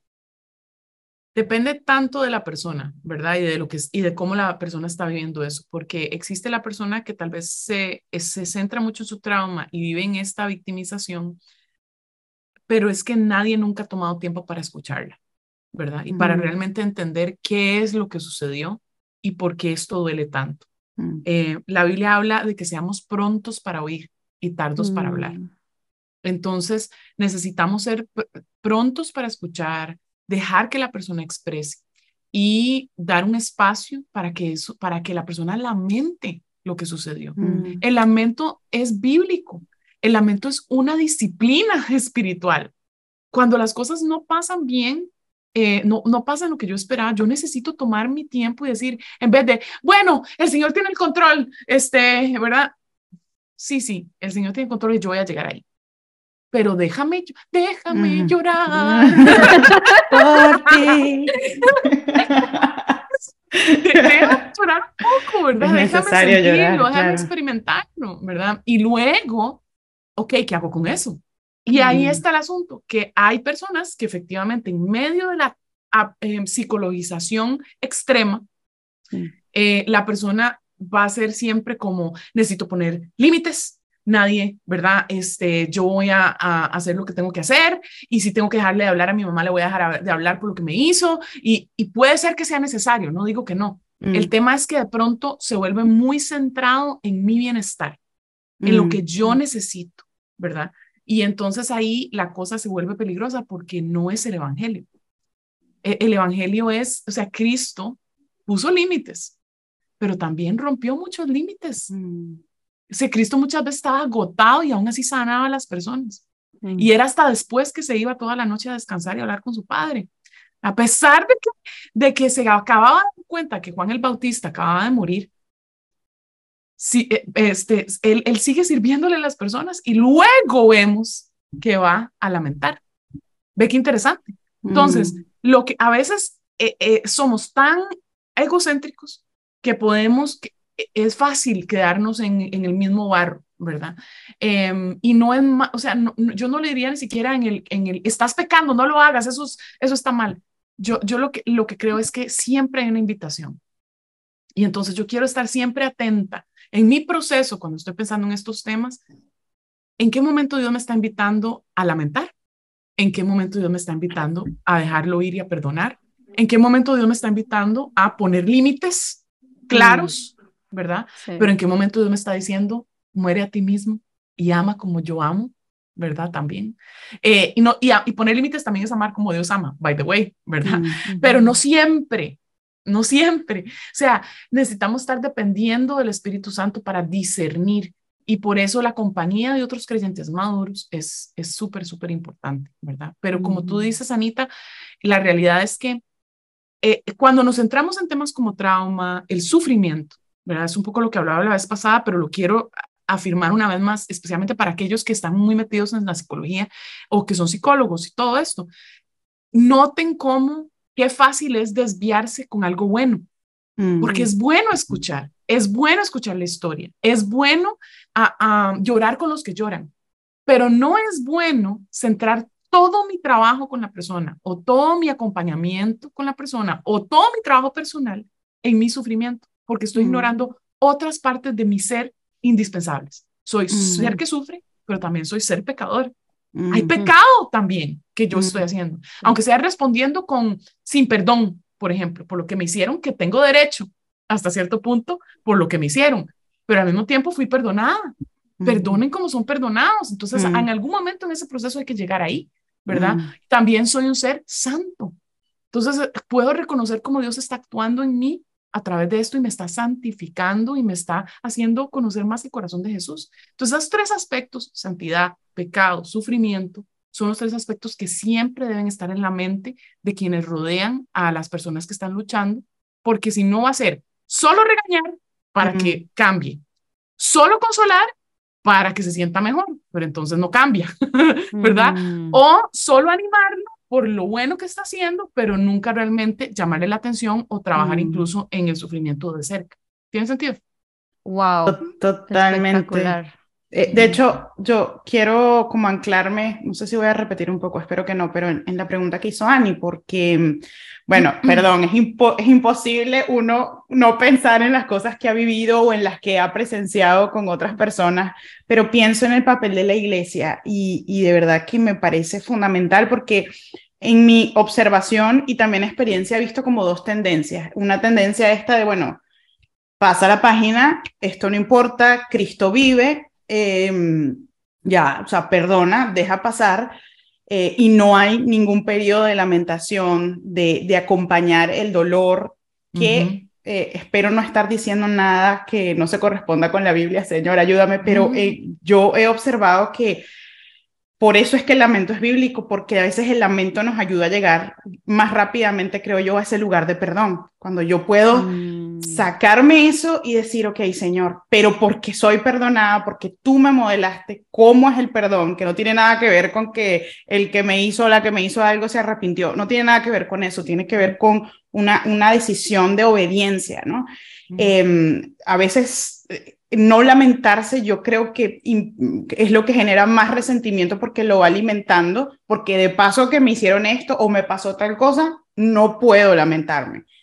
Depende tanto de la persona, ¿verdad? Y de, lo que, y de cómo la persona está viviendo eso, porque existe la persona que tal vez se, se centra mucho en su trauma y vive en esta victimización, pero es que nadie nunca ha tomado tiempo para escucharla, ¿verdad? Y mm. para realmente entender qué es lo que sucedió y por qué esto duele tanto. Eh, la Biblia habla de que seamos prontos para oír y tardos mm. para hablar. Entonces necesitamos ser pr- prontos para escuchar, dejar que la persona exprese y dar un espacio para que, eso, para que la persona lamente lo que sucedió. Mm. El lamento es bíblico, el lamento es una disciplina espiritual. Cuando las cosas no pasan bien, Eh, no, no pasa lo que yo esperaba, yo necesito tomar mi tiempo y decir, en vez de, bueno, el Señor tiene el control, este, ¿verdad? Sí, sí, el Señor tiene el control y yo voy a llegar ahí. Pero déjame, déjame mm. llorar. Por ti. Déjame llorar un poco, ¿verdad? Es déjame sentirlo, llorar, déjame claro. experimentarlo, ¿verdad? Y luego, ok, ¿qué hago con eso? Y ahí mm. está el asunto, que hay personas que efectivamente en medio de la eh, psicologización extrema, mm. Eh, la persona va a ser siempre como, necesito poner límites, nadie, ¿verdad? Este, yo voy a, a hacer lo que tengo que hacer y si tengo que dejarle de hablar a mi mamá, le voy a dejar de hablar por lo que me hizo y, y puede ser que sea necesario, no digo que no. Mm. El tema es que de pronto se vuelve muy centrado en mi bienestar, en mm. lo que yo necesito, ¿verdad? Y entonces ahí la cosa se vuelve peligrosa porque no es el evangelio. El, el evangelio es, o sea, Cristo puso límites, pero también rompió muchos límites. Mm. O sea, Cristo muchas veces estaba agotado y aún así sanaba a las personas. Mm. Y era hasta después que se iba toda la noche a descansar y a hablar con su padre. A pesar de que, de que se acababa de dar cuenta que Juan el Bautista acababa de morir, sí, este, él, él sigue sirviéndole a las personas y luego vemos que va a lamentar. Ve qué interesante. Entonces, mm. lo que a veces eh, eh, somos tan egocéntricos que podemos, que es fácil quedarnos en, en el mismo barro, ¿verdad? Eh, y no es, o sea, no, yo no le diría ni siquiera en el, en el, estás pecando, no lo hagas, eso, es, eso está mal. Yo, yo lo, que, lo que creo es que siempre hay una invitación. Y entonces yo quiero estar siempre atenta en mi proceso, cuando estoy pensando en estos temas, ¿en qué momento Dios me está invitando a lamentar? ¿En qué momento Dios me está invitando a dejarlo ir y a perdonar? ¿En qué momento Dios me está invitando a poner límites claros, mm. ¿verdad? Sí. Pero ¿en qué momento Dios me está diciendo, muere a ti mismo y ama como yo amo, ¿verdad? También. Eh, y, no, y, a, y poner límites también es amar como Dios ama, by the way, ¿verdad? Mm. Pero no siempre, no siempre. O sea, necesitamos estar dependiendo del Espíritu Santo para discernir. Y por eso la compañía de otros creyentes maduros es es súper, súper importante, ¿verdad? Pero como tú dices, Anita, la realidad es que eh, cuando nos centramos en temas como trauma, el sufrimiento, ¿verdad? Es un poco lo que hablaba la vez pasada, pero lo quiero afirmar una vez más, especialmente para aquellos que están muy metidos en la psicología o que son psicólogos y todo esto. Noten cómo, qué fácil es desviarse con algo bueno, mm. porque es bueno escuchar. Es bueno escuchar la historia, es bueno a, a llorar con los que lloran, pero no es bueno centrar todo mi trabajo con la persona o todo mi acompañamiento con la persona o todo mi trabajo personal en mi sufrimiento, porque estoy mm. ignorando otras partes de mi ser indispensables. Soy mm. ser que sufre, pero también soy ser pecador. Mm. Hay pecado también que yo mm. estoy haciendo, aunque sea respondiendo con sin perdón, por ejemplo, por lo que me hicieron, que tengo derecho hasta cierto punto por lo que me hicieron, pero al mismo tiempo fui perdonada. Mm. Perdonen como son perdonados. Entonces, mm. en algún momento en ese proceso hay que llegar ahí, ¿verdad? Mm. También soy un ser santo. Entonces, puedo reconocer cómo Dios está actuando en mí a través de esto y me está santificando y me está haciendo conocer más el corazón de Jesús. Entonces, esos tres aspectos, santidad, pecado, sufrimiento, son los tres aspectos que siempre deben estar en la mente de quienes rodean a las personas que están luchando, porque si no va a ser solo regañar para mm. que cambie, solo consolar para que se sienta mejor, pero entonces no cambia, ¿verdad? Mm. O solo animarlo por lo bueno que está haciendo, pero nunca realmente llamarle la atención o trabajar mm. incluso en el sufrimiento de cerca. ¿Tiene sentido? Wow, totalmente. Eh, de hecho, yo quiero como anclarme, no sé si voy a repetir un poco, espero que no, pero en, en la pregunta que hizo Ani, porque, bueno, perdón, es, impo es imposible uno no pensar en las cosas que ha vivido o en las que ha presenciado con otras personas, pero pienso en el papel de la iglesia y, y de verdad que me parece fundamental porque en mi observación y también experiencia he visto como dos tendencias. Una tendencia esta de, bueno, pasa la página, esto no importa, Cristo vive, Eh, ya, o sea, perdona, deja pasar eh, y no hay ningún periodo de lamentación, de, de acompañar el dolor, que uh-huh. eh, espero no estar diciendo nada que no se corresponda con la Biblia, Señor, ayúdame, pero uh-huh. eh, yo he observado que por eso es que el lamento es bíblico, porque a veces el lamento nos ayuda a llegar más rápidamente, creo yo, a ese lugar de perdón, cuando yo puedo mm. sacarme eso y decir, ok, Señor, pero porque soy perdonada, porque tú me modelaste cómo es el perdón, que no tiene nada que ver con que el que me hizo o la que me hizo algo se arrepintió, no tiene nada que ver con eso, tiene que ver con una, una decisión de obediencia, ¿no? Mm. Eh, a veces... no lamentarse, yo creo que es lo que genera más resentimiento porque lo va alimentando, porque de paso que me hicieron esto o me pasó tal cosa, no puedo lamentarme.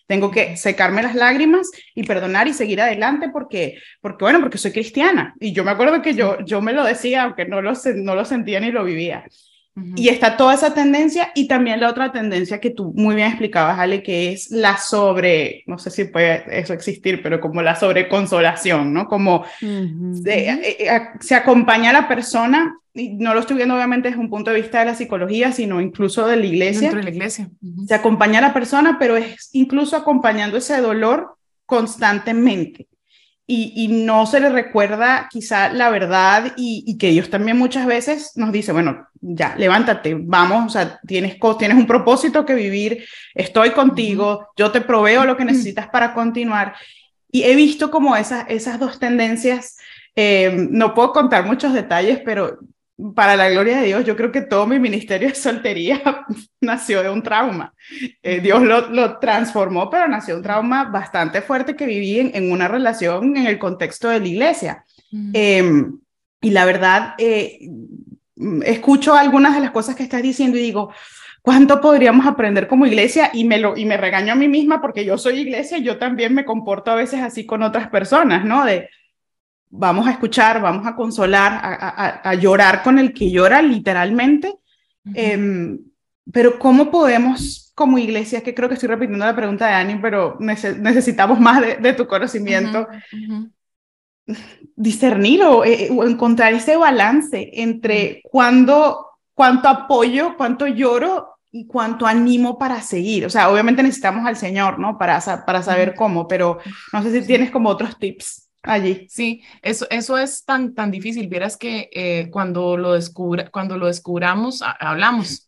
Tengo que secarme las lágrimas y perdonar y seguir adelante porque, porque bueno, porque soy cristiana. Y yo me acuerdo que yo, yo me lo decía, aunque no lo, no lo sentía ni lo vivía. Uh-huh. Y está toda esa tendencia y también la otra tendencia que tú muy bien explicabas, Ale, que es la sobre, no sé si puede eso existir, pero como la sobreconsolación, ¿no? Como uh-huh. se, eh, se acompaña a la persona, y no lo estoy viendo obviamente desde un punto de vista de la psicología, sino incluso de la iglesia. Dentro de la iglesia. Uh-huh. Se acompaña a la persona, pero es incluso acompañando ese dolor constantemente. Y, y no se le recuerda quizá la verdad y, y que Dios también muchas veces nos dice, bueno, ya, levántate, vamos, o sea, tienes, tienes un propósito que vivir, estoy contigo, uh-huh. yo te proveo lo que necesitas para continuar. Y he visto como esas, esas dos tendencias, eh, no puedo contar muchos detalles, pero para la gloria de Dios, yo creo que todo mi ministerio de soltería nació de un trauma. Eh, Dios lo, lo transformó, pero nació un trauma bastante fuerte que viví en, en una relación en el contexto de la iglesia. Mm. Eh, y la verdad, eh, escucho algunas de las cosas que estás diciendo y digo, ¿cuánto podríamos aprender como iglesia? Y me, lo, y me regaño a mí misma porque yo soy iglesia y yo también me comporto a veces así con otras personas, ¿no? De vamos a escuchar, vamos a consolar, a, a, a llorar con el que llora literalmente, uh-huh. eh, pero ¿cómo podemos como iglesia, que creo que estoy repitiendo la pregunta de Ani, pero nece- necesitamos más de, de tu conocimiento, uh-huh. Uh-huh. discernir o, eh, o encontrar ese balance entre uh-huh. cuándo, cuánto apoyo, cuánto lloro y cuánto animo para seguir? O sea, obviamente necesitamos al Señor, ¿no? Para, para saber uh-huh. cómo, pero no sé si tienes como otros tips allí. Sí, eso, eso es tan, tan difícil. Vieras que eh, cuando, lo descubra, cuando lo descubramos, a, hablamos.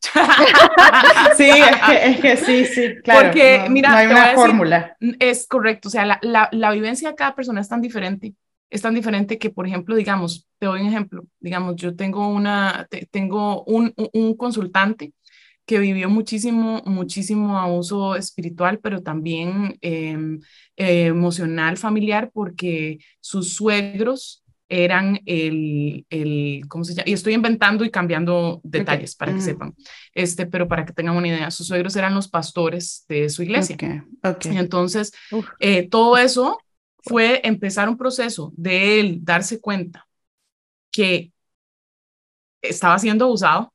Sí, es que, es que sí, sí, claro. Porque, no, mira, no hay una fórmula. Es correcto, o sea, la, la, la vivencia de cada persona es tan diferente. Es tan diferente que, por ejemplo, digamos, te doy un ejemplo. Digamos, yo tengo, una, te, tengo un, un, un consultante que vivió muchísimo, muchísimo abuso espiritual, pero también eh, eh, emocional, familiar, porque sus suegros eran el, el, ¿cómo se llama? Y estoy inventando y cambiando detalles okay. para que uh-huh. sepan, este, pero para que tengan una idea, sus suegros eran los pastores de su iglesia. Okay. Okay. Y entonces, eh, todo eso fue empezar un proceso de él darse cuenta que estaba siendo abusado,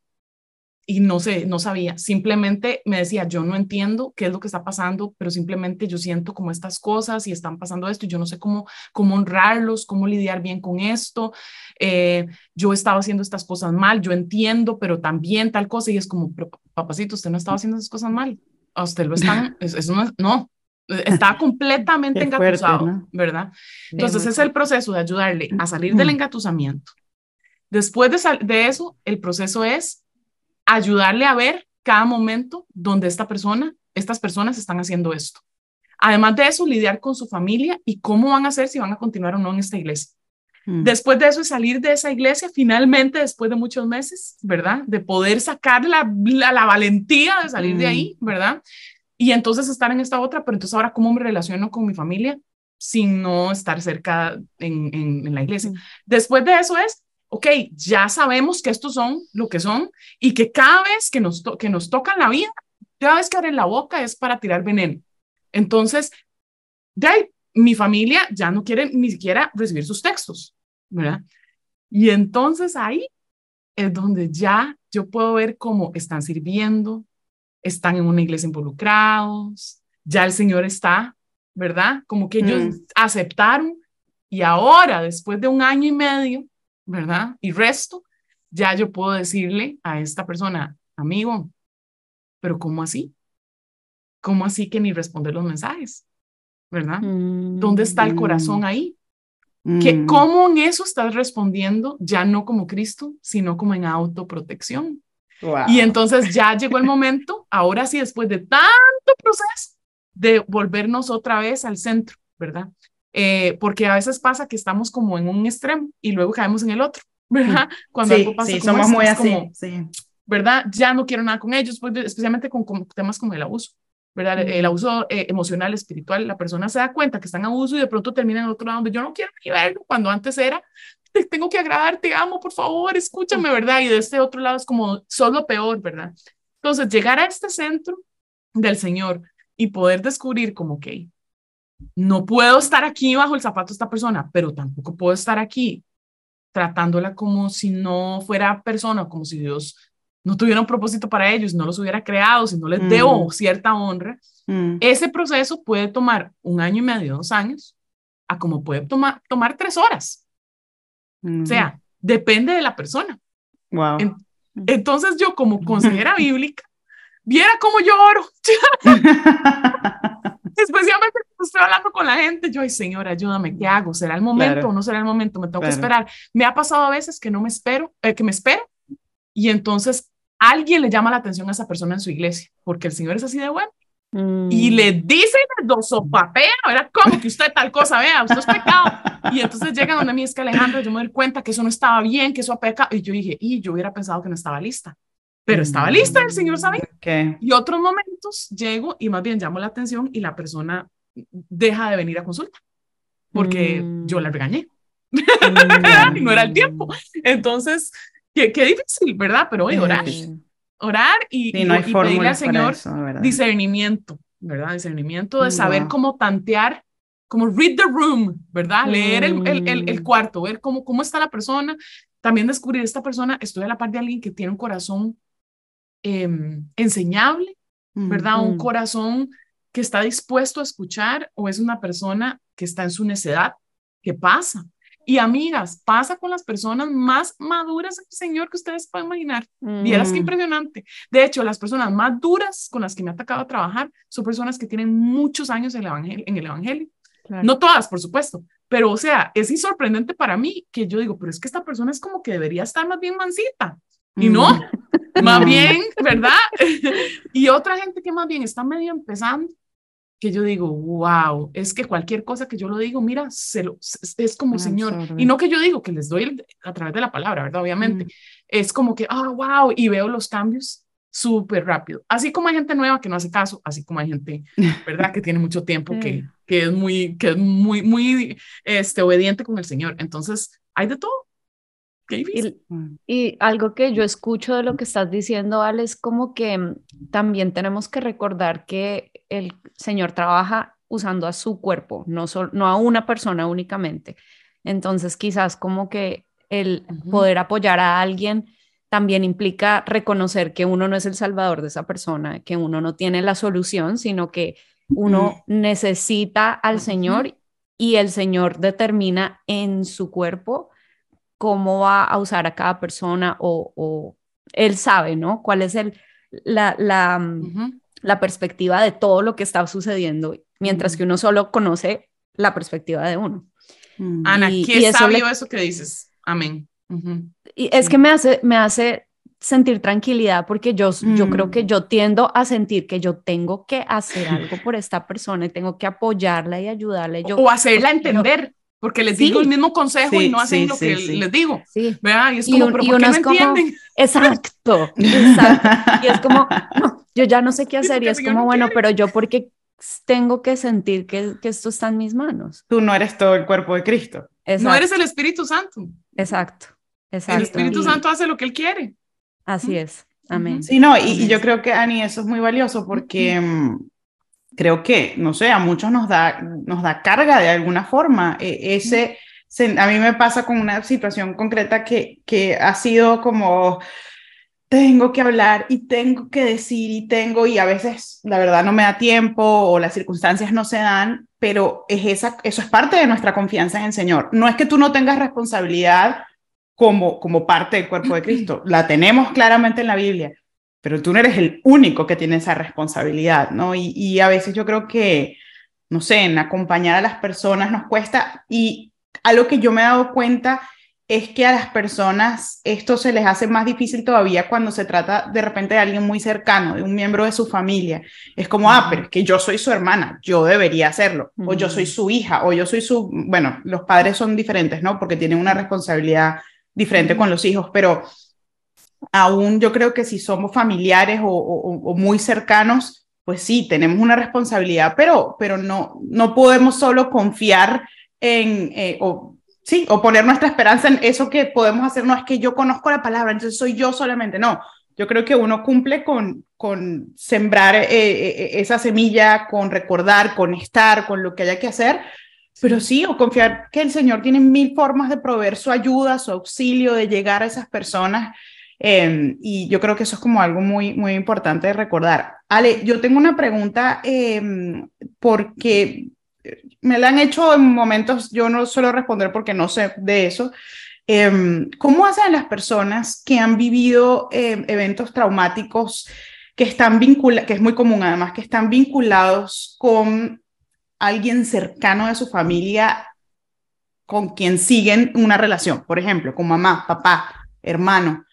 y no sé, no sabía, simplemente me decía, yo no entiendo qué es lo que está pasando, pero simplemente yo siento como estas cosas y están pasando esto y yo no sé cómo, cómo honrarlos, cómo lidiar bien con esto, eh, yo estaba haciendo estas cosas mal, yo entiendo, pero también tal cosa, y es como, pero papacito, usted no estaba haciendo esas cosas mal, a usted lo están, eso no, no, estaba completamente engatusado, fuerte, ¿no? ¿Verdad? Entonces es el proceso de ayudarle a salir del engatusamiento. Después de, sal- de eso, el proceso es ayudarle a ver cada momento donde esta persona, estas personas están haciendo esto. Además de eso, lidiar con su familia y cómo van a hacer si van a continuar o no en esta iglesia. Mm. Después de eso, salir de esa iglesia, finalmente, después de muchos meses, ¿verdad? De poder sacar la, la, la valentía de salir mm. de ahí, ¿verdad? Y entonces estar en esta otra, pero entonces ahora, ¿cómo me relaciono con mi familia sin no estar cerca en, en, en la iglesia? Mm. Después de eso es, ok, ya sabemos que estos son lo que son y que cada vez que nos, to- que nos tocan la vida, cada vez que abren la boca es para tirar veneno. Entonces, de ahí, mi familia ya no quiere ni siquiera recibir sus textos, ¿verdad? Y entonces ahí es donde ya yo puedo ver cómo están sirviendo, están en una iglesia involucrados, ya el Señor está, ¿verdad? Como que ellos mm. aceptaron y ahora, después de un año y medio, ¿verdad? Y resto, ya yo puedo decirle a esta persona, amigo, pero ¿cómo así? ¿Cómo así que ni responder los mensajes? ¿Verdad? Mm, ¿Dónde está el corazón ahí? Mm. ¿Qué, ¿Cómo en eso estás respondiendo? Ya no como Cristo, sino como en autoprotección. Wow. Y entonces ya llegó el momento, ahora sí, después de tanto proceso, de volvernos otra vez al centro, ¿verdad? Eh, porque a veces pasa que estamos como en un extremo y luego caemos en el otro, ¿verdad? Cuando sí, algo pasa sí, como somos esto, muy es así, como, sí. ¿verdad? Ya no quiero nada con ellos, pues, especialmente con, con temas como el abuso, ¿verdad? Mm. El abuso eh, emocional, espiritual, la persona se da cuenta que está en abuso y de pronto termina en otro lado donde yo no quiero ni verlo, cuando antes era, te tengo que agradar, te amo, por favor, escúchame, ¿verdad? Y de este otro lado es como, sos lo peor, ¿verdad? Entonces, llegar a este centro del Señor, y poder descubrir como que no puedo estar aquí bajo el zapato de esta persona, pero tampoco puedo estar aquí tratándola como si no fuera persona, como si Dios no tuviera un propósito para ellos, no los hubiera creado, si no les mm. debo cierta honra. Mm. Ese proceso puede tomar un año y medio, dos años, a como puede tomar, tomar tres horas. Mm. O sea, depende de la persona. Wow. En, entonces yo como consejera bíblica, viera cómo lloro. Especialmente cuando estoy hablando con la gente, yo, ay Señor, ayúdame, ¿qué hago? ¿Será el momento claro. o no será el momento? Me tengo claro. que esperar. Me ha pasado a veces que no me espero, eh, que me espero, y entonces alguien le llama la atención a esa persona en su iglesia, porque el Señor es así de bueno. Mm. Y le dice y le sopapea, ¿verdad? ¿Cómo que usted tal cosa? Vea, usted es pecado. Y entonces llegan donde a mí, es que Alejandro, yo me doy cuenta que eso no estaba bien, que eso peca. Y yo dije, y yo hubiera pensado que no estaba lista. Pero estaba lista, el Señor sabía. Okay. Y otros momentos llego y más bien llamo la atención y la persona deja de venir a consulta porque mm. yo la regañé. Mm. Y no era el tiempo. Entonces, qué, qué difícil, ¿verdad? Pero oye, orar. Orar y, sí, no y, y pedirle al Señor eso, discernimiento, ¿verdad? Discernimiento de saber wow. cómo tantear, como read the room, ¿verdad? Mm. Leer el, el, el, el cuarto, ver cómo, cómo está la persona. También descubrir esta persona, estoy a la par de alguien que tiene un corazón Eh, enseñable, ¿verdad? Mm-hmm. Un corazón que está dispuesto a escuchar o es una persona que está en su necedad. ¿Qué pasa? Y amigas, pasa con las personas más maduras del Señor que ustedes pueden imaginar. Mm. Vieras qué impresionante. De hecho, las personas más duras con las que me ha tocado trabajar son personas que tienen muchos años en el evangelio. En el evangelio. Claro. No todas, por supuesto, pero o sea, es sorprendente para mí que yo digo, pero es que esta persona es como que debería estar más bien mansita. Y no, mm. más bien, ¿verdad? Y otra gente que más bien está medio empezando, que yo digo, wow, es que cualquier cosa que yo lo digo, mira, se lo, es como, ah, Señor, sorry. Y no que yo digo que les doy a través de la palabra, ¿verdad? Obviamente, mm. es como que, ah, oh, wow, y veo los cambios súper rápido. Así como hay gente nueva que no hace caso, así como hay gente, ¿verdad? Que tiene mucho tiempo, que, que es muy, que es muy, muy este, obediente con el Señor. Entonces, hay de todo. Y, y algo que yo escucho de lo que estás diciendo, Ale, es como que también tenemos que recordar que el Señor trabaja usando a su cuerpo, no, so, no a una persona únicamente. Entonces quizás como que el uh-huh. poder apoyar a alguien también implica reconocer que uno no es el salvador de esa persona, que uno no tiene la solución, sino que uno uh-huh. necesita al uh-huh. Señor y el Señor determina en su cuerpo cómo va a usar a cada persona o, o él sabe, ¿no? Cuál es el, la, la, uh-huh. la perspectiva de todo lo que está sucediendo, mientras uh-huh. que uno solo conoce la perspectiva de uno. Uh-huh. Ana, y, qué y sabio eso, le... eso que dices. Amén. Uh-huh. Y es sí. que me hace, me hace sentir tranquilidad porque yo, uh-huh. yo creo que yo tiendo a sentir que yo tengo que hacer algo por esta persona y tengo que apoyarla y ayudarle. Yo, o hacerla entender. Yo, Porque les sí. digo el mismo consejo sí, y no hacen sí, lo sí, que sí. les digo. Sí. ¿Verdad? Y es como, y un, ¿pero por qué no entienden? Como, exacto, exacto. Y es como, no, yo ya no sé qué hacer. Y es como, no bueno, quiere. Pero yo porque tengo que sentir que, que esto está en mis manos. Tú no eres todo el cuerpo de Cristo. Exacto. No eres el Espíritu Santo. Exacto, exacto. El Espíritu y, Santo hace lo que Él quiere. Así es, amén. Sí, no, y, y yo creo que, Ani, eso es muy valioso porque... Uh-huh. Creo que, no sé, a muchos nos da, nos da carga de alguna forma. E- ese, se, a mí me pasa con una situación concreta que, que ha sido como, tengo que hablar y tengo que decir y tengo, y a veces la verdad no me da tiempo o las circunstancias no se dan, pero es esa, eso es parte de nuestra confianza en el Señor. No es que tú no tengas responsabilidad como, como parte del cuerpo de Cristo, la tenemos claramente en la Biblia, pero tú no eres el único que tiene esa responsabilidad, ¿no? Y, y a veces yo creo que, no sé, en acompañar a las personas nos cuesta, y algo que yo me he dado cuenta es que a las personas esto se les hace más difícil todavía cuando se trata de repente de alguien muy cercano, de un miembro de su familia. Es como, uh-huh. ah, pero es que yo soy su hermana, yo debería hacerlo, uh-huh. o yo soy su hija, o yo soy su... Bueno, los padres son diferentes, ¿no? Porque tienen una responsabilidad diferente uh-huh. con los hijos, pero... aún yo creo que si somos familiares o, o, o muy cercanos, pues sí, tenemos una responsabilidad, pero, pero no, no podemos solo confiar en, eh, o, sí, o poner nuestra esperanza en eso que podemos hacer. No es que yo conozco la palabra, entonces soy yo solamente. No, Yo creo que uno cumple con, con sembrar eh, eh, esa semilla, con recordar, con estar, con lo que haya que hacer, pero sí, o confiar que el Señor tiene mil formas de proveer su ayuda, su auxilio, de llegar a esas personas. Eh, y yo creo que eso es como algo muy, muy importante de recordar. Ale, yo tengo una pregunta eh, porque me la han hecho en momentos, yo no suelo responder porque no sé de eso. Eh, ¿Cómo hacen las personas que han vivido eh, eventos traumáticos que están vinculados, que es muy común además, que están vinculados con alguien cercano de su familia con quien siguen una relación? Por ejemplo, con mamá, papá, hermano.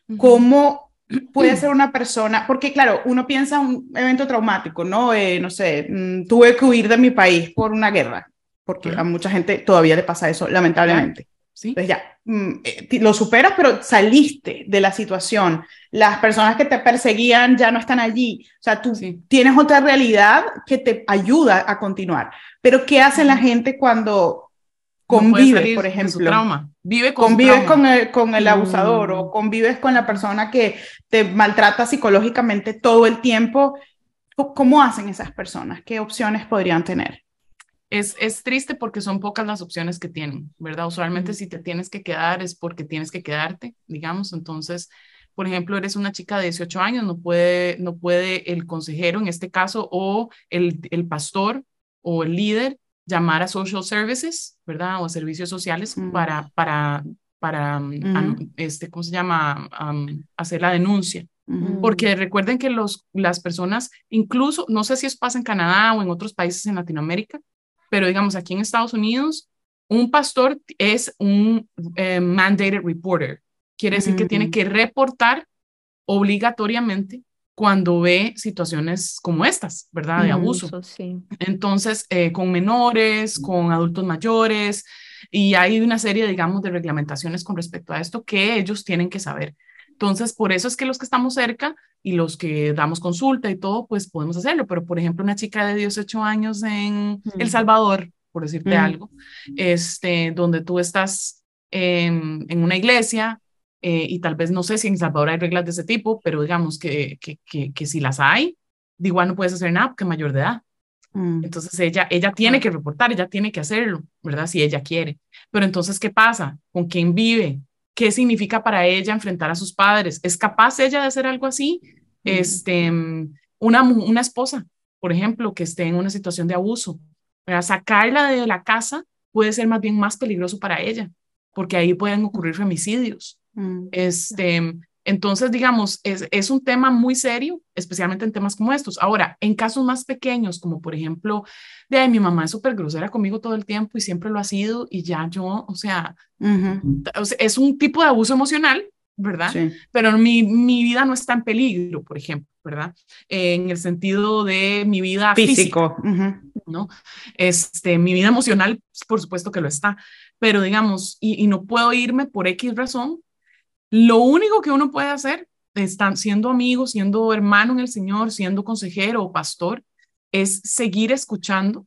¿Cómo puede ser una persona? Porque claro, uno piensa en un evento traumático, ¿no? Eh, no sé, mmm, tuve que huir de mi país por una guerra, porque uh-huh. a mucha gente todavía le pasa eso, lamentablemente. ¿Sí? Entonces ya, mmm, eh, lo superas, pero saliste de la situación. Las personas que te perseguían ya no están allí. O sea, tú sí. tienes otra realidad que te ayuda a continuar. Pero ¿qué hace uh-huh. la gente cuando convive, no por ejemplo? Su trauma. Vive con convives su trauma. con el, con el abusador mm. o convives con la persona que te maltrata psicológicamente todo el tiempo. ¿Cómo hacen esas personas? ¿Qué opciones podrían tener? Es, es triste porque son pocas las opciones que tienen, ¿verdad? Usualmente mm. si te tienes que quedar es porque tienes que quedarte, digamos. Entonces, por ejemplo, eres una chica de dieciocho años, no puede, no puede el consejero en este caso o el, el pastor o el líder llamar a social services, ¿verdad? O a servicios sociales mm. para, para, para mm. um, este, ¿cómo se llama? Um, hacer la denuncia. Mm. Porque recuerden que los, las personas, incluso, no sé si eso pasa en Canadá o en otros países en Latinoamérica, pero digamos aquí en Estados Unidos, un pastor es un eh, mandated reporter. Quiere decir mm. que tiene que reportar obligatoriamente cuando ve situaciones como estas, ¿verdad? De abuso. Eso sí. Entonces, eh, con menores, con adultos mayores, y hay una serie, digamos, de reglamentaciones con respecto a esto que ellos tienen que saber. Entonces, por eso es que los que estamos cerca y los que damos consulta y todo, pues podemos hacerlo. Pero, por ejemplo, una chica de dieciocho años en mm. El Salvador, por decirte mm. algo, este, donde tú estás en, en una iglesia, Eh, y tal vez no sé si en Salvador hay reglas de ese tipo, pero digamos que, que, que, que si las hay, de igual no puedes hacer nada porque es mayor de edad. Mm. Entonces ella, ella tiene que reportar, ella tiene que hacerlo, ¿verdad? Si ella quiere. Pero entonces, ¿qué pasa? ¿Con quién vive? ¿Qué significa para ella enfrentar a sus padres? ¿Es capaz ella de hacer algo así? Mm. Este, una, una esposa, por ejemplo, que esté en una situación de abuso, ¿verdad? Sacarla de la casa puede ser más bien más peligroso para ella, porque ahí pueden ocurrir femicidios. Mm. Este, entonces, digamos, es, es un tema muy serio, especialmente en temas como estos. Ahora, en casos más pequeños, como por ejemplo, de ay, mi mamá es súper grosera conmigo todo el tiempo y siempre lo ha sido, y ya yo, o sea, uh-huh. o sea es un tipo de abuso emocional, ¿verdad? Sí. Pero mi, mi vida no está en peligro, por ejemplo, ¿verdad? Eh, en el sentido de mi vida físico, física, uh-huh. ¿no? Este, mi vida emocional, por supuesto que lo está, pero digamos, y, y no puedo irme por X razón. Lo único que uno puede hacer, están siendo amigos, siendo hermano en el Señor, siendo consejero o pastor, es seguir escuchando,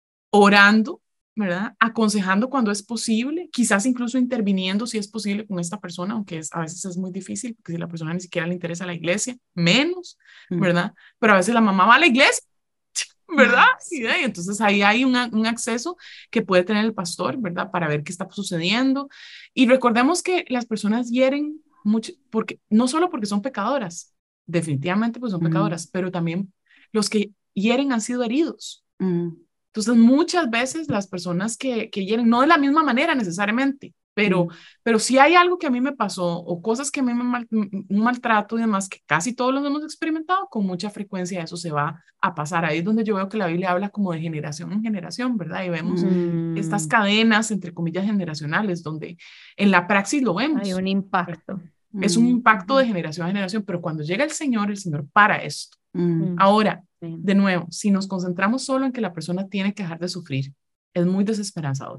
orando, ¿verdad? Aconsejando cuando es posible, quizás incluso interviniendo si es posible con esta persona, aunque es, a veces es muy difícil, porque si la persona ni siquiera le interesa la iglesia, menos, ¿verdad? Pero a veces la mamá va a la iglesia, ¿verdad? Y entonces ahí hay una, un acceso que puede tener el pastor, ¿verdad? Para ver qué está sucediendo. Y recordemos que las personas hieren mucho, porque, no solo porque son pecadoras, definitivamente pues son mm. pecadoras, pero también los que hieren han sido heridos. Mm. Entonces muchas veces las personas que, que hieren, no de la misma manera necesariamente, pero, mm. pero si hay algo que a mí me pasó o cosas que a mí me mal, un maltrato y demás que casi todos los hemos experimentado, con mucha frecuencia eso se va a pasar. Ahí es donde yo veo que la Biblia habla como de generación en generación, ¿verdad? Y vemos mm. estas cadenas, entre comillas, generacionales, donde en la praxis lo vemos. Hay un impacto. Es un impacto de generación a generación, pero cuando llega el Señor, el Señor para esto. Mm. Ahora, sí. de nuevo, si nos concentramos solo en que la persona tiene que dejar de sufrir, es muy desesperanzador.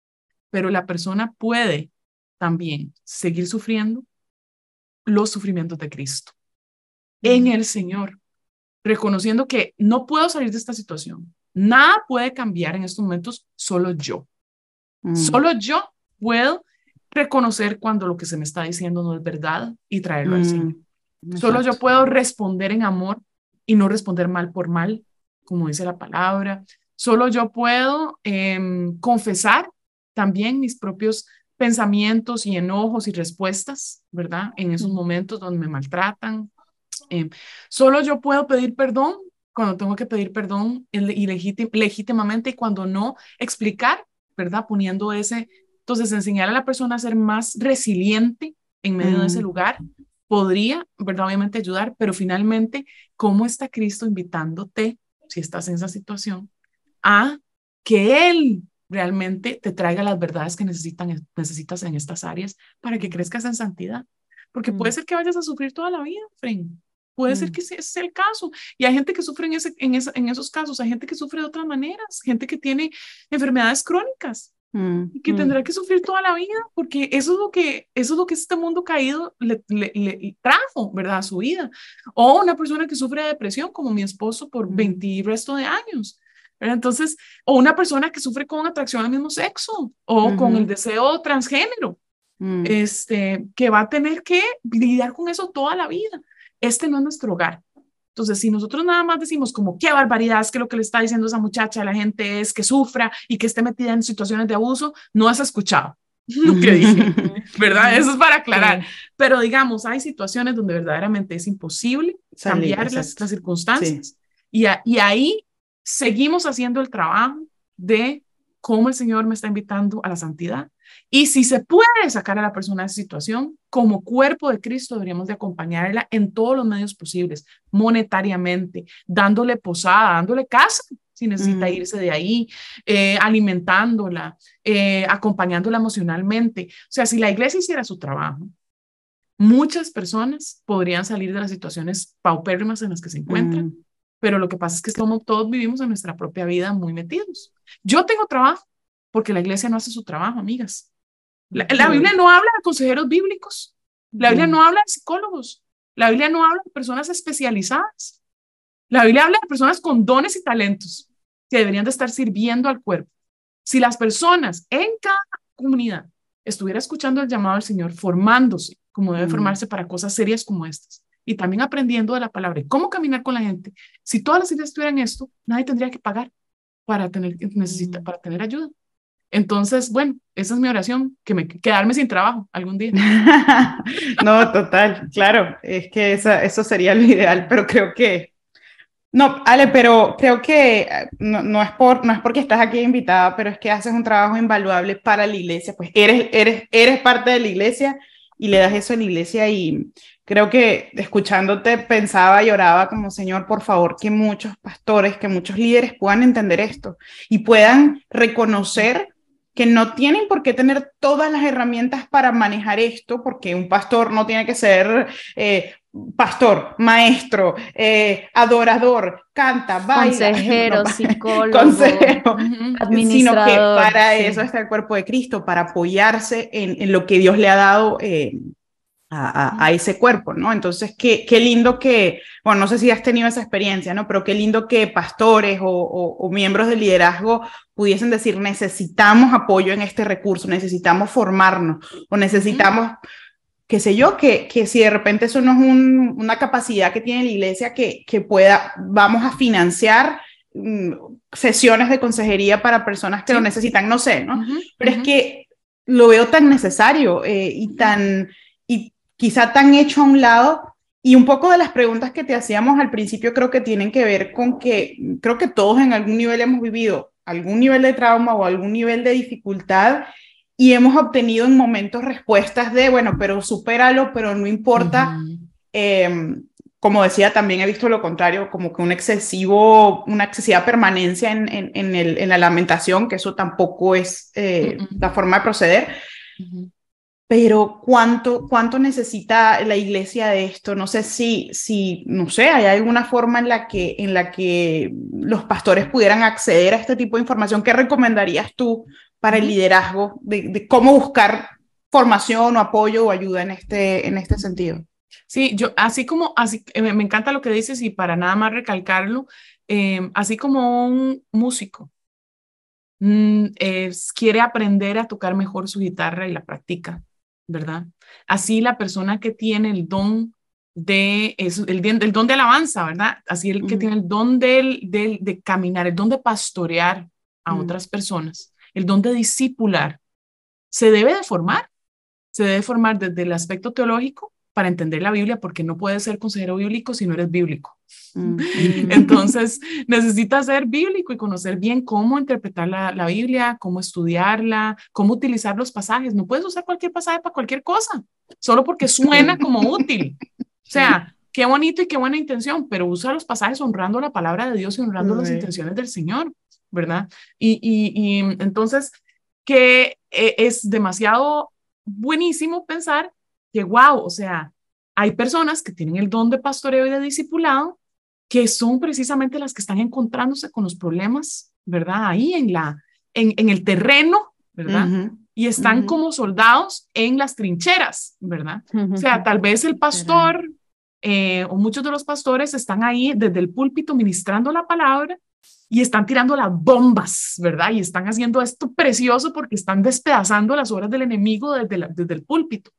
Pero la persona puede también seguir sufriendo los sufrimientos de Cristo mm. en el Señor, reconociendo que no puedo salir de esta situación. Nada puede cambiar en estos momentos, solo yo. Mm. Solo yo puedo reconocer cuando lo que se me está diciendo no es verdad y traerlo mm. al Señor. Exacto. Solo yo puedo responder en amor y no responder mal por mal, como dice la palabra. Solo yo puedo eh, confesar también mis propios pensamientos y enojos y respuestas, ¿verdad? En esos momentos donde me maltratan. Eh, solo yo puedo pedir perdón cuando tengo que pedir perdón y legítim legítimamente, y cuando no, explicar, ¿verdad? Poniendo ese, entonces enseñar a la persona a ser más resiliente en medio mm. de ese lugar podría, ¿verdad? Obviamente ayudar, pero finalmente, ¿cómo está Cristo invitándote, si estás en esa situación, a que Él realmente te traiga las verdades que necesitan, necesitas en estas áreas para que crezcas en santidad? Porque mm. puede ser que vayas a sufrir toda la vida, friend. Puede mm. ser que ese sea el caso. Y hay gente que sufre en, ese, en, esa, en esos casos, hay gente que sufre de otras maneras, gente que tiene enfermedades crónicas mm. y que mm. tendrá que sufrir toda la vida, porque eso es lo que, eso es lo que este mundo caído le, le, le trajo, ¿verdad? A su vida. O una persona que sufre de depresión, como mi esposo, por veinte y resto de años. ¿Verdad? Entonces, o una persona que sufre con atracción al mismo sexo, o uh-huh. con el deseo transgénero, mm. este, que va a tener que lidiar con eso toda la vida. Este no es nuestro hogar. Entonces, si nosotros nada más decimos como qué barbaridad es que lo que le está diciendo esa muchacha a la gente es que sufra y que esté metida en situaciones de abuso, no has escuchado lo que dije, ¿verdad? Eso es para aclarar. Sí. Pero digamos, hay situaciones donde verdaderamente es imposible Salir, cambiar las, las circunstancias. Sí. Y, a, y ahí seguimos haciendo el trabajo de cómo el Señor me está invitando a la santidad. Y si se puede sacar a la persona de esa situación, como cuerpo de Cristo deberíamos de acompañarla en todos los medios posibles, monetariamente, dándole posada, dándole casa si necesita mm. irse de ahí, eh, alimentándola, eh, acompañándola emocionalmente. O sea, si la iglesia hiciera su trabajo, muchas personas podrían salir de las situaciones paupérrimas en las que se encuentran. Mm. Pero lo que pasa es que todos, todos vivimos en nuestra propia vida muy metidos. Yo tengo trabajo porque la iglesia no hace su trabajo, amigas. La, la Biblia no habla de consejeros bíblicos. La Biblia no habla de psicólogos. La Biblia no habla de personas especializadas. La Biblia habla de personas con dones y talentos que deberían de estar sirviendo al cuerpo. Si las personas en cada comunidad estuvieran escuchando el llamado del Señor, formándose como debe mm. formarse para cosas serias como estas, y también aprendiendo de la palabra y cómo caminar con la gente. Si todas las iglesias tuvieran esto, nadie tendría que pagar para tener, necesita, para tener ayuda. Entonces, bueno, esa es mi oración, que me quedarme sin trabajo algún día. No, total, claro, es que esa, eso sería lo ideal, pero creo que, no, Ale, pero creo que no, no, es por, no es porque estás aquí invitada, pero es que haces un trabajo invaluable para la iglesia, pues eres, eres, eres parte de la iglesia y le das eso a la iglesia, y creo que escuchándote pensaba y oraba como, Señor, por favor, que muchos pastores, que muchos líderes puedan entender esto y puedan reconocer que no tienen por qué tener todas las herramientas para manejar esto, porque un pastor no tiene que ser eh, pastor, maestro, eh, adorador, canta, baila. Consejero, no, psicólogo, consejero, administrador. Sino que para sí. eso está el cuerpo de Cristo, para apoyarse en, en lo que Dios le ha dado eh, A, a, a ese cuerpo, ¿no? Entonces, qué, qué lindo que, bueno, no sé si has tenido esa experiencia, ¿no? Pero qué lindo que pastores o, o, o miembros de liderazgo pudiesen decir, necesitamos apoyo en este recurso, necesitamos formarnos, o necesitamos, mm. qué sé yo, que, que si de repente eso no es un, una capacidad que tiene la iglesia, que, que pueda, vamos a financiar mm, sesiones de consejería para personas que sí. lo necesitan, no sé, ¿no? Uh-huh, Pero uh-huh. es que lo veo tan necesario eh, y tan... y quizá tan hecho a un lado, y un poco de las preguntas que te hacíamos al principio creo que tienen que ver con que creo que todos en algún nivel hemos vivido algún nivel de trauma o algún nivel de dificultad y hemos obtenido en momentos respuestas de, bueno, pero supéralo, pero no importa. Uh-huh. Eh, como decía, también he visto lo contrario, como que un excesivo, una excesiva permanencia en, en, en, el, en la lamentación, que eso tampoco es eh, uh-uh. la forma de proceder. Uh-huh. Pero ¿cuánto, cuánto necesita la iglesia de esto? No sé si, si, no sé, hay alguna forma en la que, en la que los pastores pudieran acceder a este tipo de información. ¿Qué recomendarías tú para el liderazgo de, de cómo buscar formación o apoyo o ayuda en este, en este sentido? Sí, yo así como, así, eh, me encanta lo que dices y para nada más recalcarlo, eh, así como un músico mm, es, quiere aprender a tocar mejor su guitarra y la practica, ¿verdad? Así la persona que tiene el don de es el, el don de alabanza, ¿verdad? Así el que mm. tiene el don del, del, de caminar, el don de pastorear a mm. otras personas, el don de discipular, se debe de formar, se debe formar desde el aspecto teológico para entender la Biblia, porque no puedes ser consejero bíblico si no eres bíblico. Mm. Entonces, necesitas ser bíblico y conocer bien cómo interpretar la, la Biblia, cómo estudiarla, cómo utilizar los pasajes. No puedes usar cualquier pasaje para cualquier cosa, solo porque suena como útil. O sea, qué bonito y qué buena intención, pero usa los pasajes honrando la palabra de Dios y honrando sí. las intenciones del Señor, ¿verdad? Y, y, y entonces, que es demasiado buenísimo pensar que, wow, o sea, hay personas que tienen el don de pastoreo y de discipulado que son precisamente las que están encontrándose con los problemas, ¿verdad? Ahí en, la, en, en el terreno, ¿verdad? Uh-huh. Y están uh-huh. como soldados en las trincheras, ¿verdad? Uh-huh. O sea, tal vez el pastor eh, o muchos de los pastores están ahí desde el púlpito ministrando la palabra y están tirando las bombas, ¿verdad? Y están haciendo esto precioso porque están despedazando las obras del enemigo desde, la, desde el púlpito.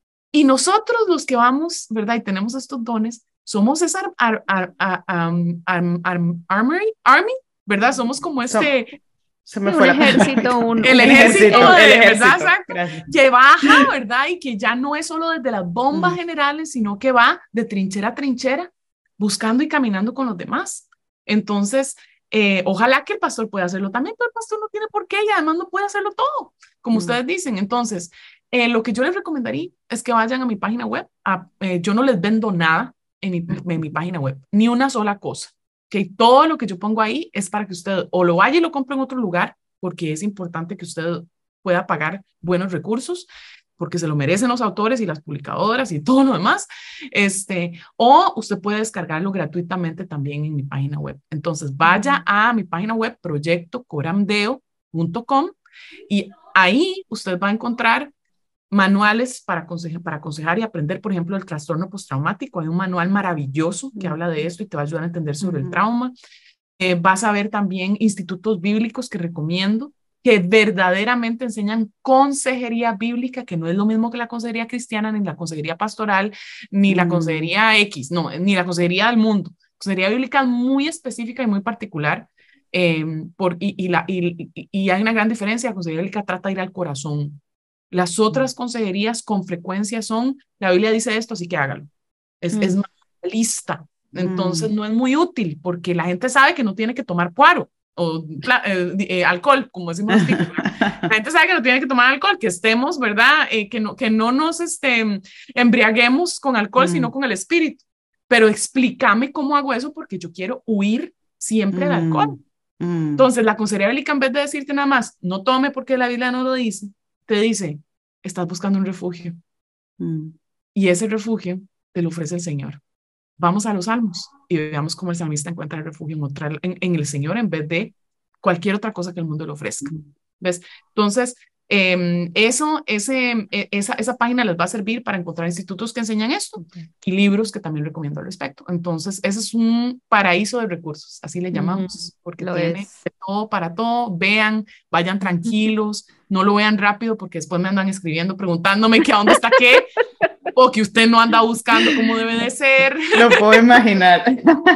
Y nosotros los que vamos, ¿verdad? Y tenemos estos dones, somos esa ar, ar, ar, ar, ar, ar, armory, army, ¿verdad? Somos como este... Se me fue un la ejército, un, el, un ejército, ejército, de, el ejército, ¿verdad? Exacto, que baja, ¿verdad? Y que ya no es solo desde las bombas mm. generales, sino que va de trinchera a trinchera, buscando y caminando con los demás. Entonces, eh, ojalá que el pastor pueda hacerlo también, pero el pastor no tiene por qué y además no puede hacerlo todo, como mm. ustedes dicen. Entonces, eh, lo que yo les recomendaría es que vayan a mi página web. A, eh, yo no les vendo nada en mi, en mi página web, ni una sola cosa. Que todo lo que yo pongo ahí es para que usted o lo vaya y lo compre en otro lugar, porque es importante que usted pueda pagar buenos recursos, porque se lo merecen los autores y las publicadoras y todo lo demás, este, o usted puede descargarlo gratuitamente también en mi página web. Entonces vaya a mi página web proyecto coramdeo punto com y ahí usted va a encontrar manuales para aconsejar, para aconsejar y aprender, por ejemplo, el trastorno postraumático. Hay un manual maravilloso que habla de esto y te va a ayudar a entender sobre uh-huh. el trauma. Eh, vas a ver también institutos bíblicos que recomiendo, que verdaderamente enseñan consejería bíblica, que no es lo mismo que la consejería cristiana, ni la consejería pastoral, ni uh-huh. la consejería X, no, ni la consejería del mundo. Consejería bíblica es muy específica y muy particular. Eh, por, y, y, la, y, y, y hay una gran diferencia. La consejería bíblica trata de ir al corazón. Las otras consejerías con frecuencia son, la Biblia dice esto, así que hágalo. Es, mm. es más lista. Entonces mm. no es muy útil porque la gente sabe que no tiene que tomar puaro o eh, eh, alcohol, como decimos los ticos. La gente sabe que no tiene que tomar alcohol, que estemos, ¿verdad? Eh, que, no, que no nos este, embriaguemos con alcohol, mm. sino con el espíritu. Pero explícame cómo hago eso porque yo quiero huir siempre mm. del alcohol. Mm. Entonces la consejería bíblica, en vez de decirte nada más, no tome porque la Biblia no lo dice, te dice, estás buscando un refugio mm. y ese refugio te lo ofrece el Señor. Vamos a los Salmos y veamos cómo el salmista encuentra el refugio en, otra, en, en el Señor en vez de cualquier otra cosa que el mundo le ofrezca. ¿Ves? Entonces, eh, eso, ese, esa, esa página les va a servir para encontrar institutos que enseñan esto okay. y libros que también recomiendo al respecto. Entonces, ese es un paraíso de recursos, así le llamamos, porque lo tiene es. de todo para todo. Vean, vayan tranquilos, no lo vean rápido porque después me andan escribiendo preguntándome que a dónde está qué, o que usted no anda buscando cómo debe de ser. Lo puedo imaginar.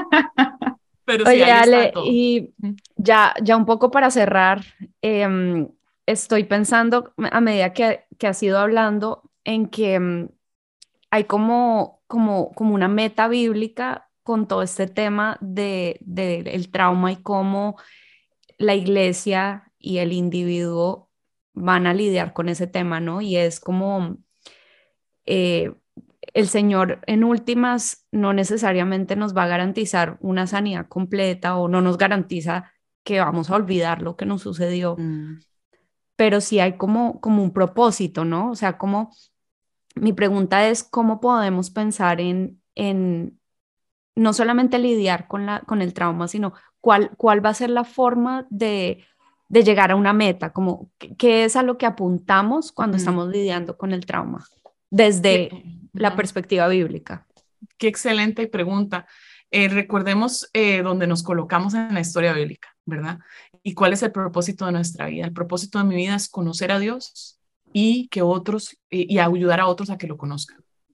Pero sí, Oye, ahí Ale, está todo. Y ya, ya un poco para cerrar, eh, estoy pensando a medida que, que has ido hablando en que um, hay como, como, como una meta bíblica con todo este tema de, de el trauma y cómo la iglesia y el individuo van a lidiar con ese tema, ¿no? Y es como eh, el Señor en últimas no necesariamente nos va a garantizar una sanidad completa o no nos garantiza que vamos a olvidar lo que nos sucedió. Mm. Pero sí hay como, como un propósito, ¿no? O sea, como mi pregunta es cómo podemos pensar en, en no solamente lidiar con, la, con el trauma, sino cuál, cuál va a ser la forma de, de llegar a una meta, como qué es a lo que apuntamos cuando mm. estamos lidiando con el trauma, desde sí. la perspectiva bíblica. Qué excelente pregunta. Eh, recordemos eh, donde nos colocamos en la historia bíblica, ¿verdad? ¿Y cuál es el propósito de nuestra vida? El propósito de mi vida es conocer a Dios y que otros, y, y ayudar a otros a que lo conozcan.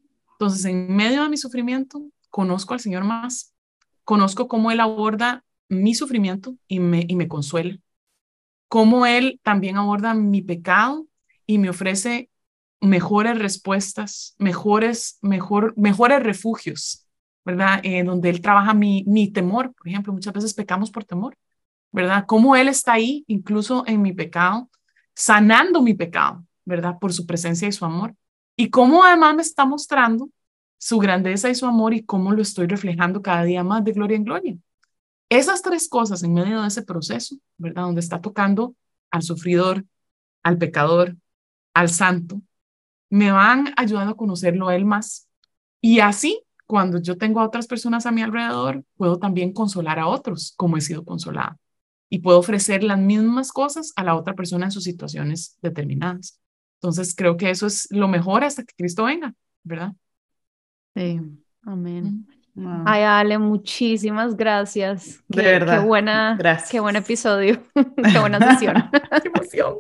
Entonces, en medio de mi sufrimiento, conozco al Señor más, conozco cómo Él aborda mi sufrimiento y me, y me consuela, cómo Él también aborda mi pecado y me ofrece mejores respuestas, mejores, mejor, mejores refugios, ¿verdad? Eh, donde Él trabaja mi, mi temor, por ejemplo, muchas veces pecamos por temor, ¿verdad? Cómo Él está ahí, incluso en mi pecado, sanando mi pecado, ¿verdad? Por su presencia y su amor. Y cómo además me está mostrando su grandeza y su amor y cómo lo estoy reflejando cada día más de gloria en gloria. Esas tres cosas en medio de ese proceso, ¿verdad? Donde está tocando al sufridor, al pecador, al santo, me van ayudando a conocerlo a Él más. Y así, cuando yo tengo a otras personas a mi alrededor, puedo también consolar a otros como he sido consolada. Y puedo ofrecer las mismas cosas a la otra persona en sus situaciones determinadas. Entonces, creo que eso es lo mejor hasta que Cristo venga, ¿verdad? Sí, amén. Wow. Ay, Ale, muchísimas gracias. De Qué, verdad, qué buena, gracias. qué buen episodio, qué buena sesión. ¡Qué emoción!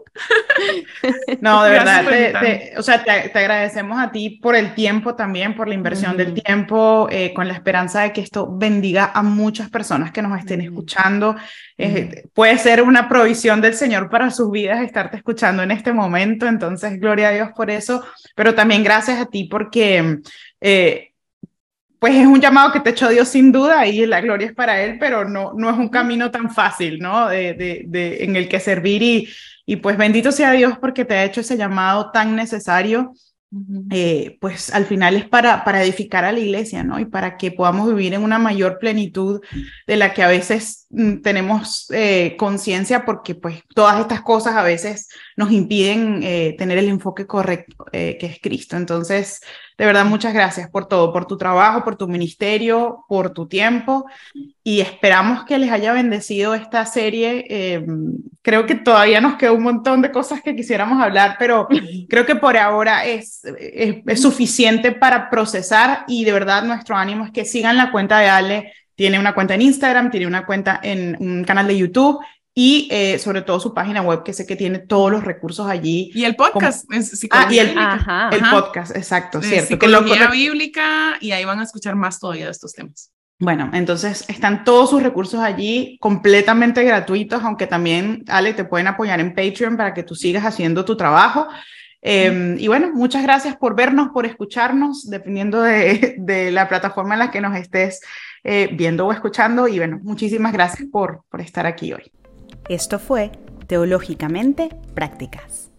No, de Gracias verdad, por te, invitarme. te, o sea, te, te agradecemos a ti por el tiempo también, por la inversión del Ujú. tiempo, eh, con la esperanza de que esto bendiga a muchas personas que nos estén Ujú. escuchando. Eh, Ujú. puede ser una provisión del Señor para sus vidas estarte escuchando en este momento, entonces gloria a Dios por eso, pero también gracias a ti porque... Eh, pues es un llamado que te echó Dios sin duda y la gloria es para Él, pero no, no es un camino tan fácil, ¿no? De, de, de, en el que servir y, y pues bendito sea Dios porque te ha hecho ese llamado tan necesario, Uh-huh. eh, pues al final es para, para edificar a la iglesia, ¿no? Y para que podamos vivir en una mayor plenitud de la que a veces mm, tenemos eh, conciencia porque pues todas estas cosas a veces nos impiden eh, tener el enfoque correcto eh, que es Cristo. Entonces, de verdad, muchas gracias por todo, por tu trabajo, por tu ministerio, por tu tiempo y esperamos que les haya bendecido esta serie. Eh, creo que todavía nos queda un montón de cosas que quisiéramos hablar, pero creo que por ahora es, es, es suficiente para procesar y de verdad nuestro ánimo es que sigan la cuenta de Ale. Tiene una cuenta en Instagram, tiene una cuenta en un canal de YouTube y eh, sobre todo su página web, que sé que tiene todos los recursos allí. Y el podcast como... es Psicología ah, y el, Bíblica. Ajá. El Ajá. podcast, exacto, de cierto. Psicología que lo... Bíblica y ahí van a escuchar más todavía de estos temas. Bueno, entonces están todos sus recursos allí completamente gratuitos, aunque también, Ale, te pueden apoyar en Patreon para que tú sigas haciendo tu trabajo. Eh, y bueno, muchas gracias por vernos, por escucharnos, dependiendo de, de la plataforma en la que nos estés eh, viendo o escuchando. Y bueno, muchísimas gracias por, por estar aquí hoy. Esto fue Teológicamente Prácticas.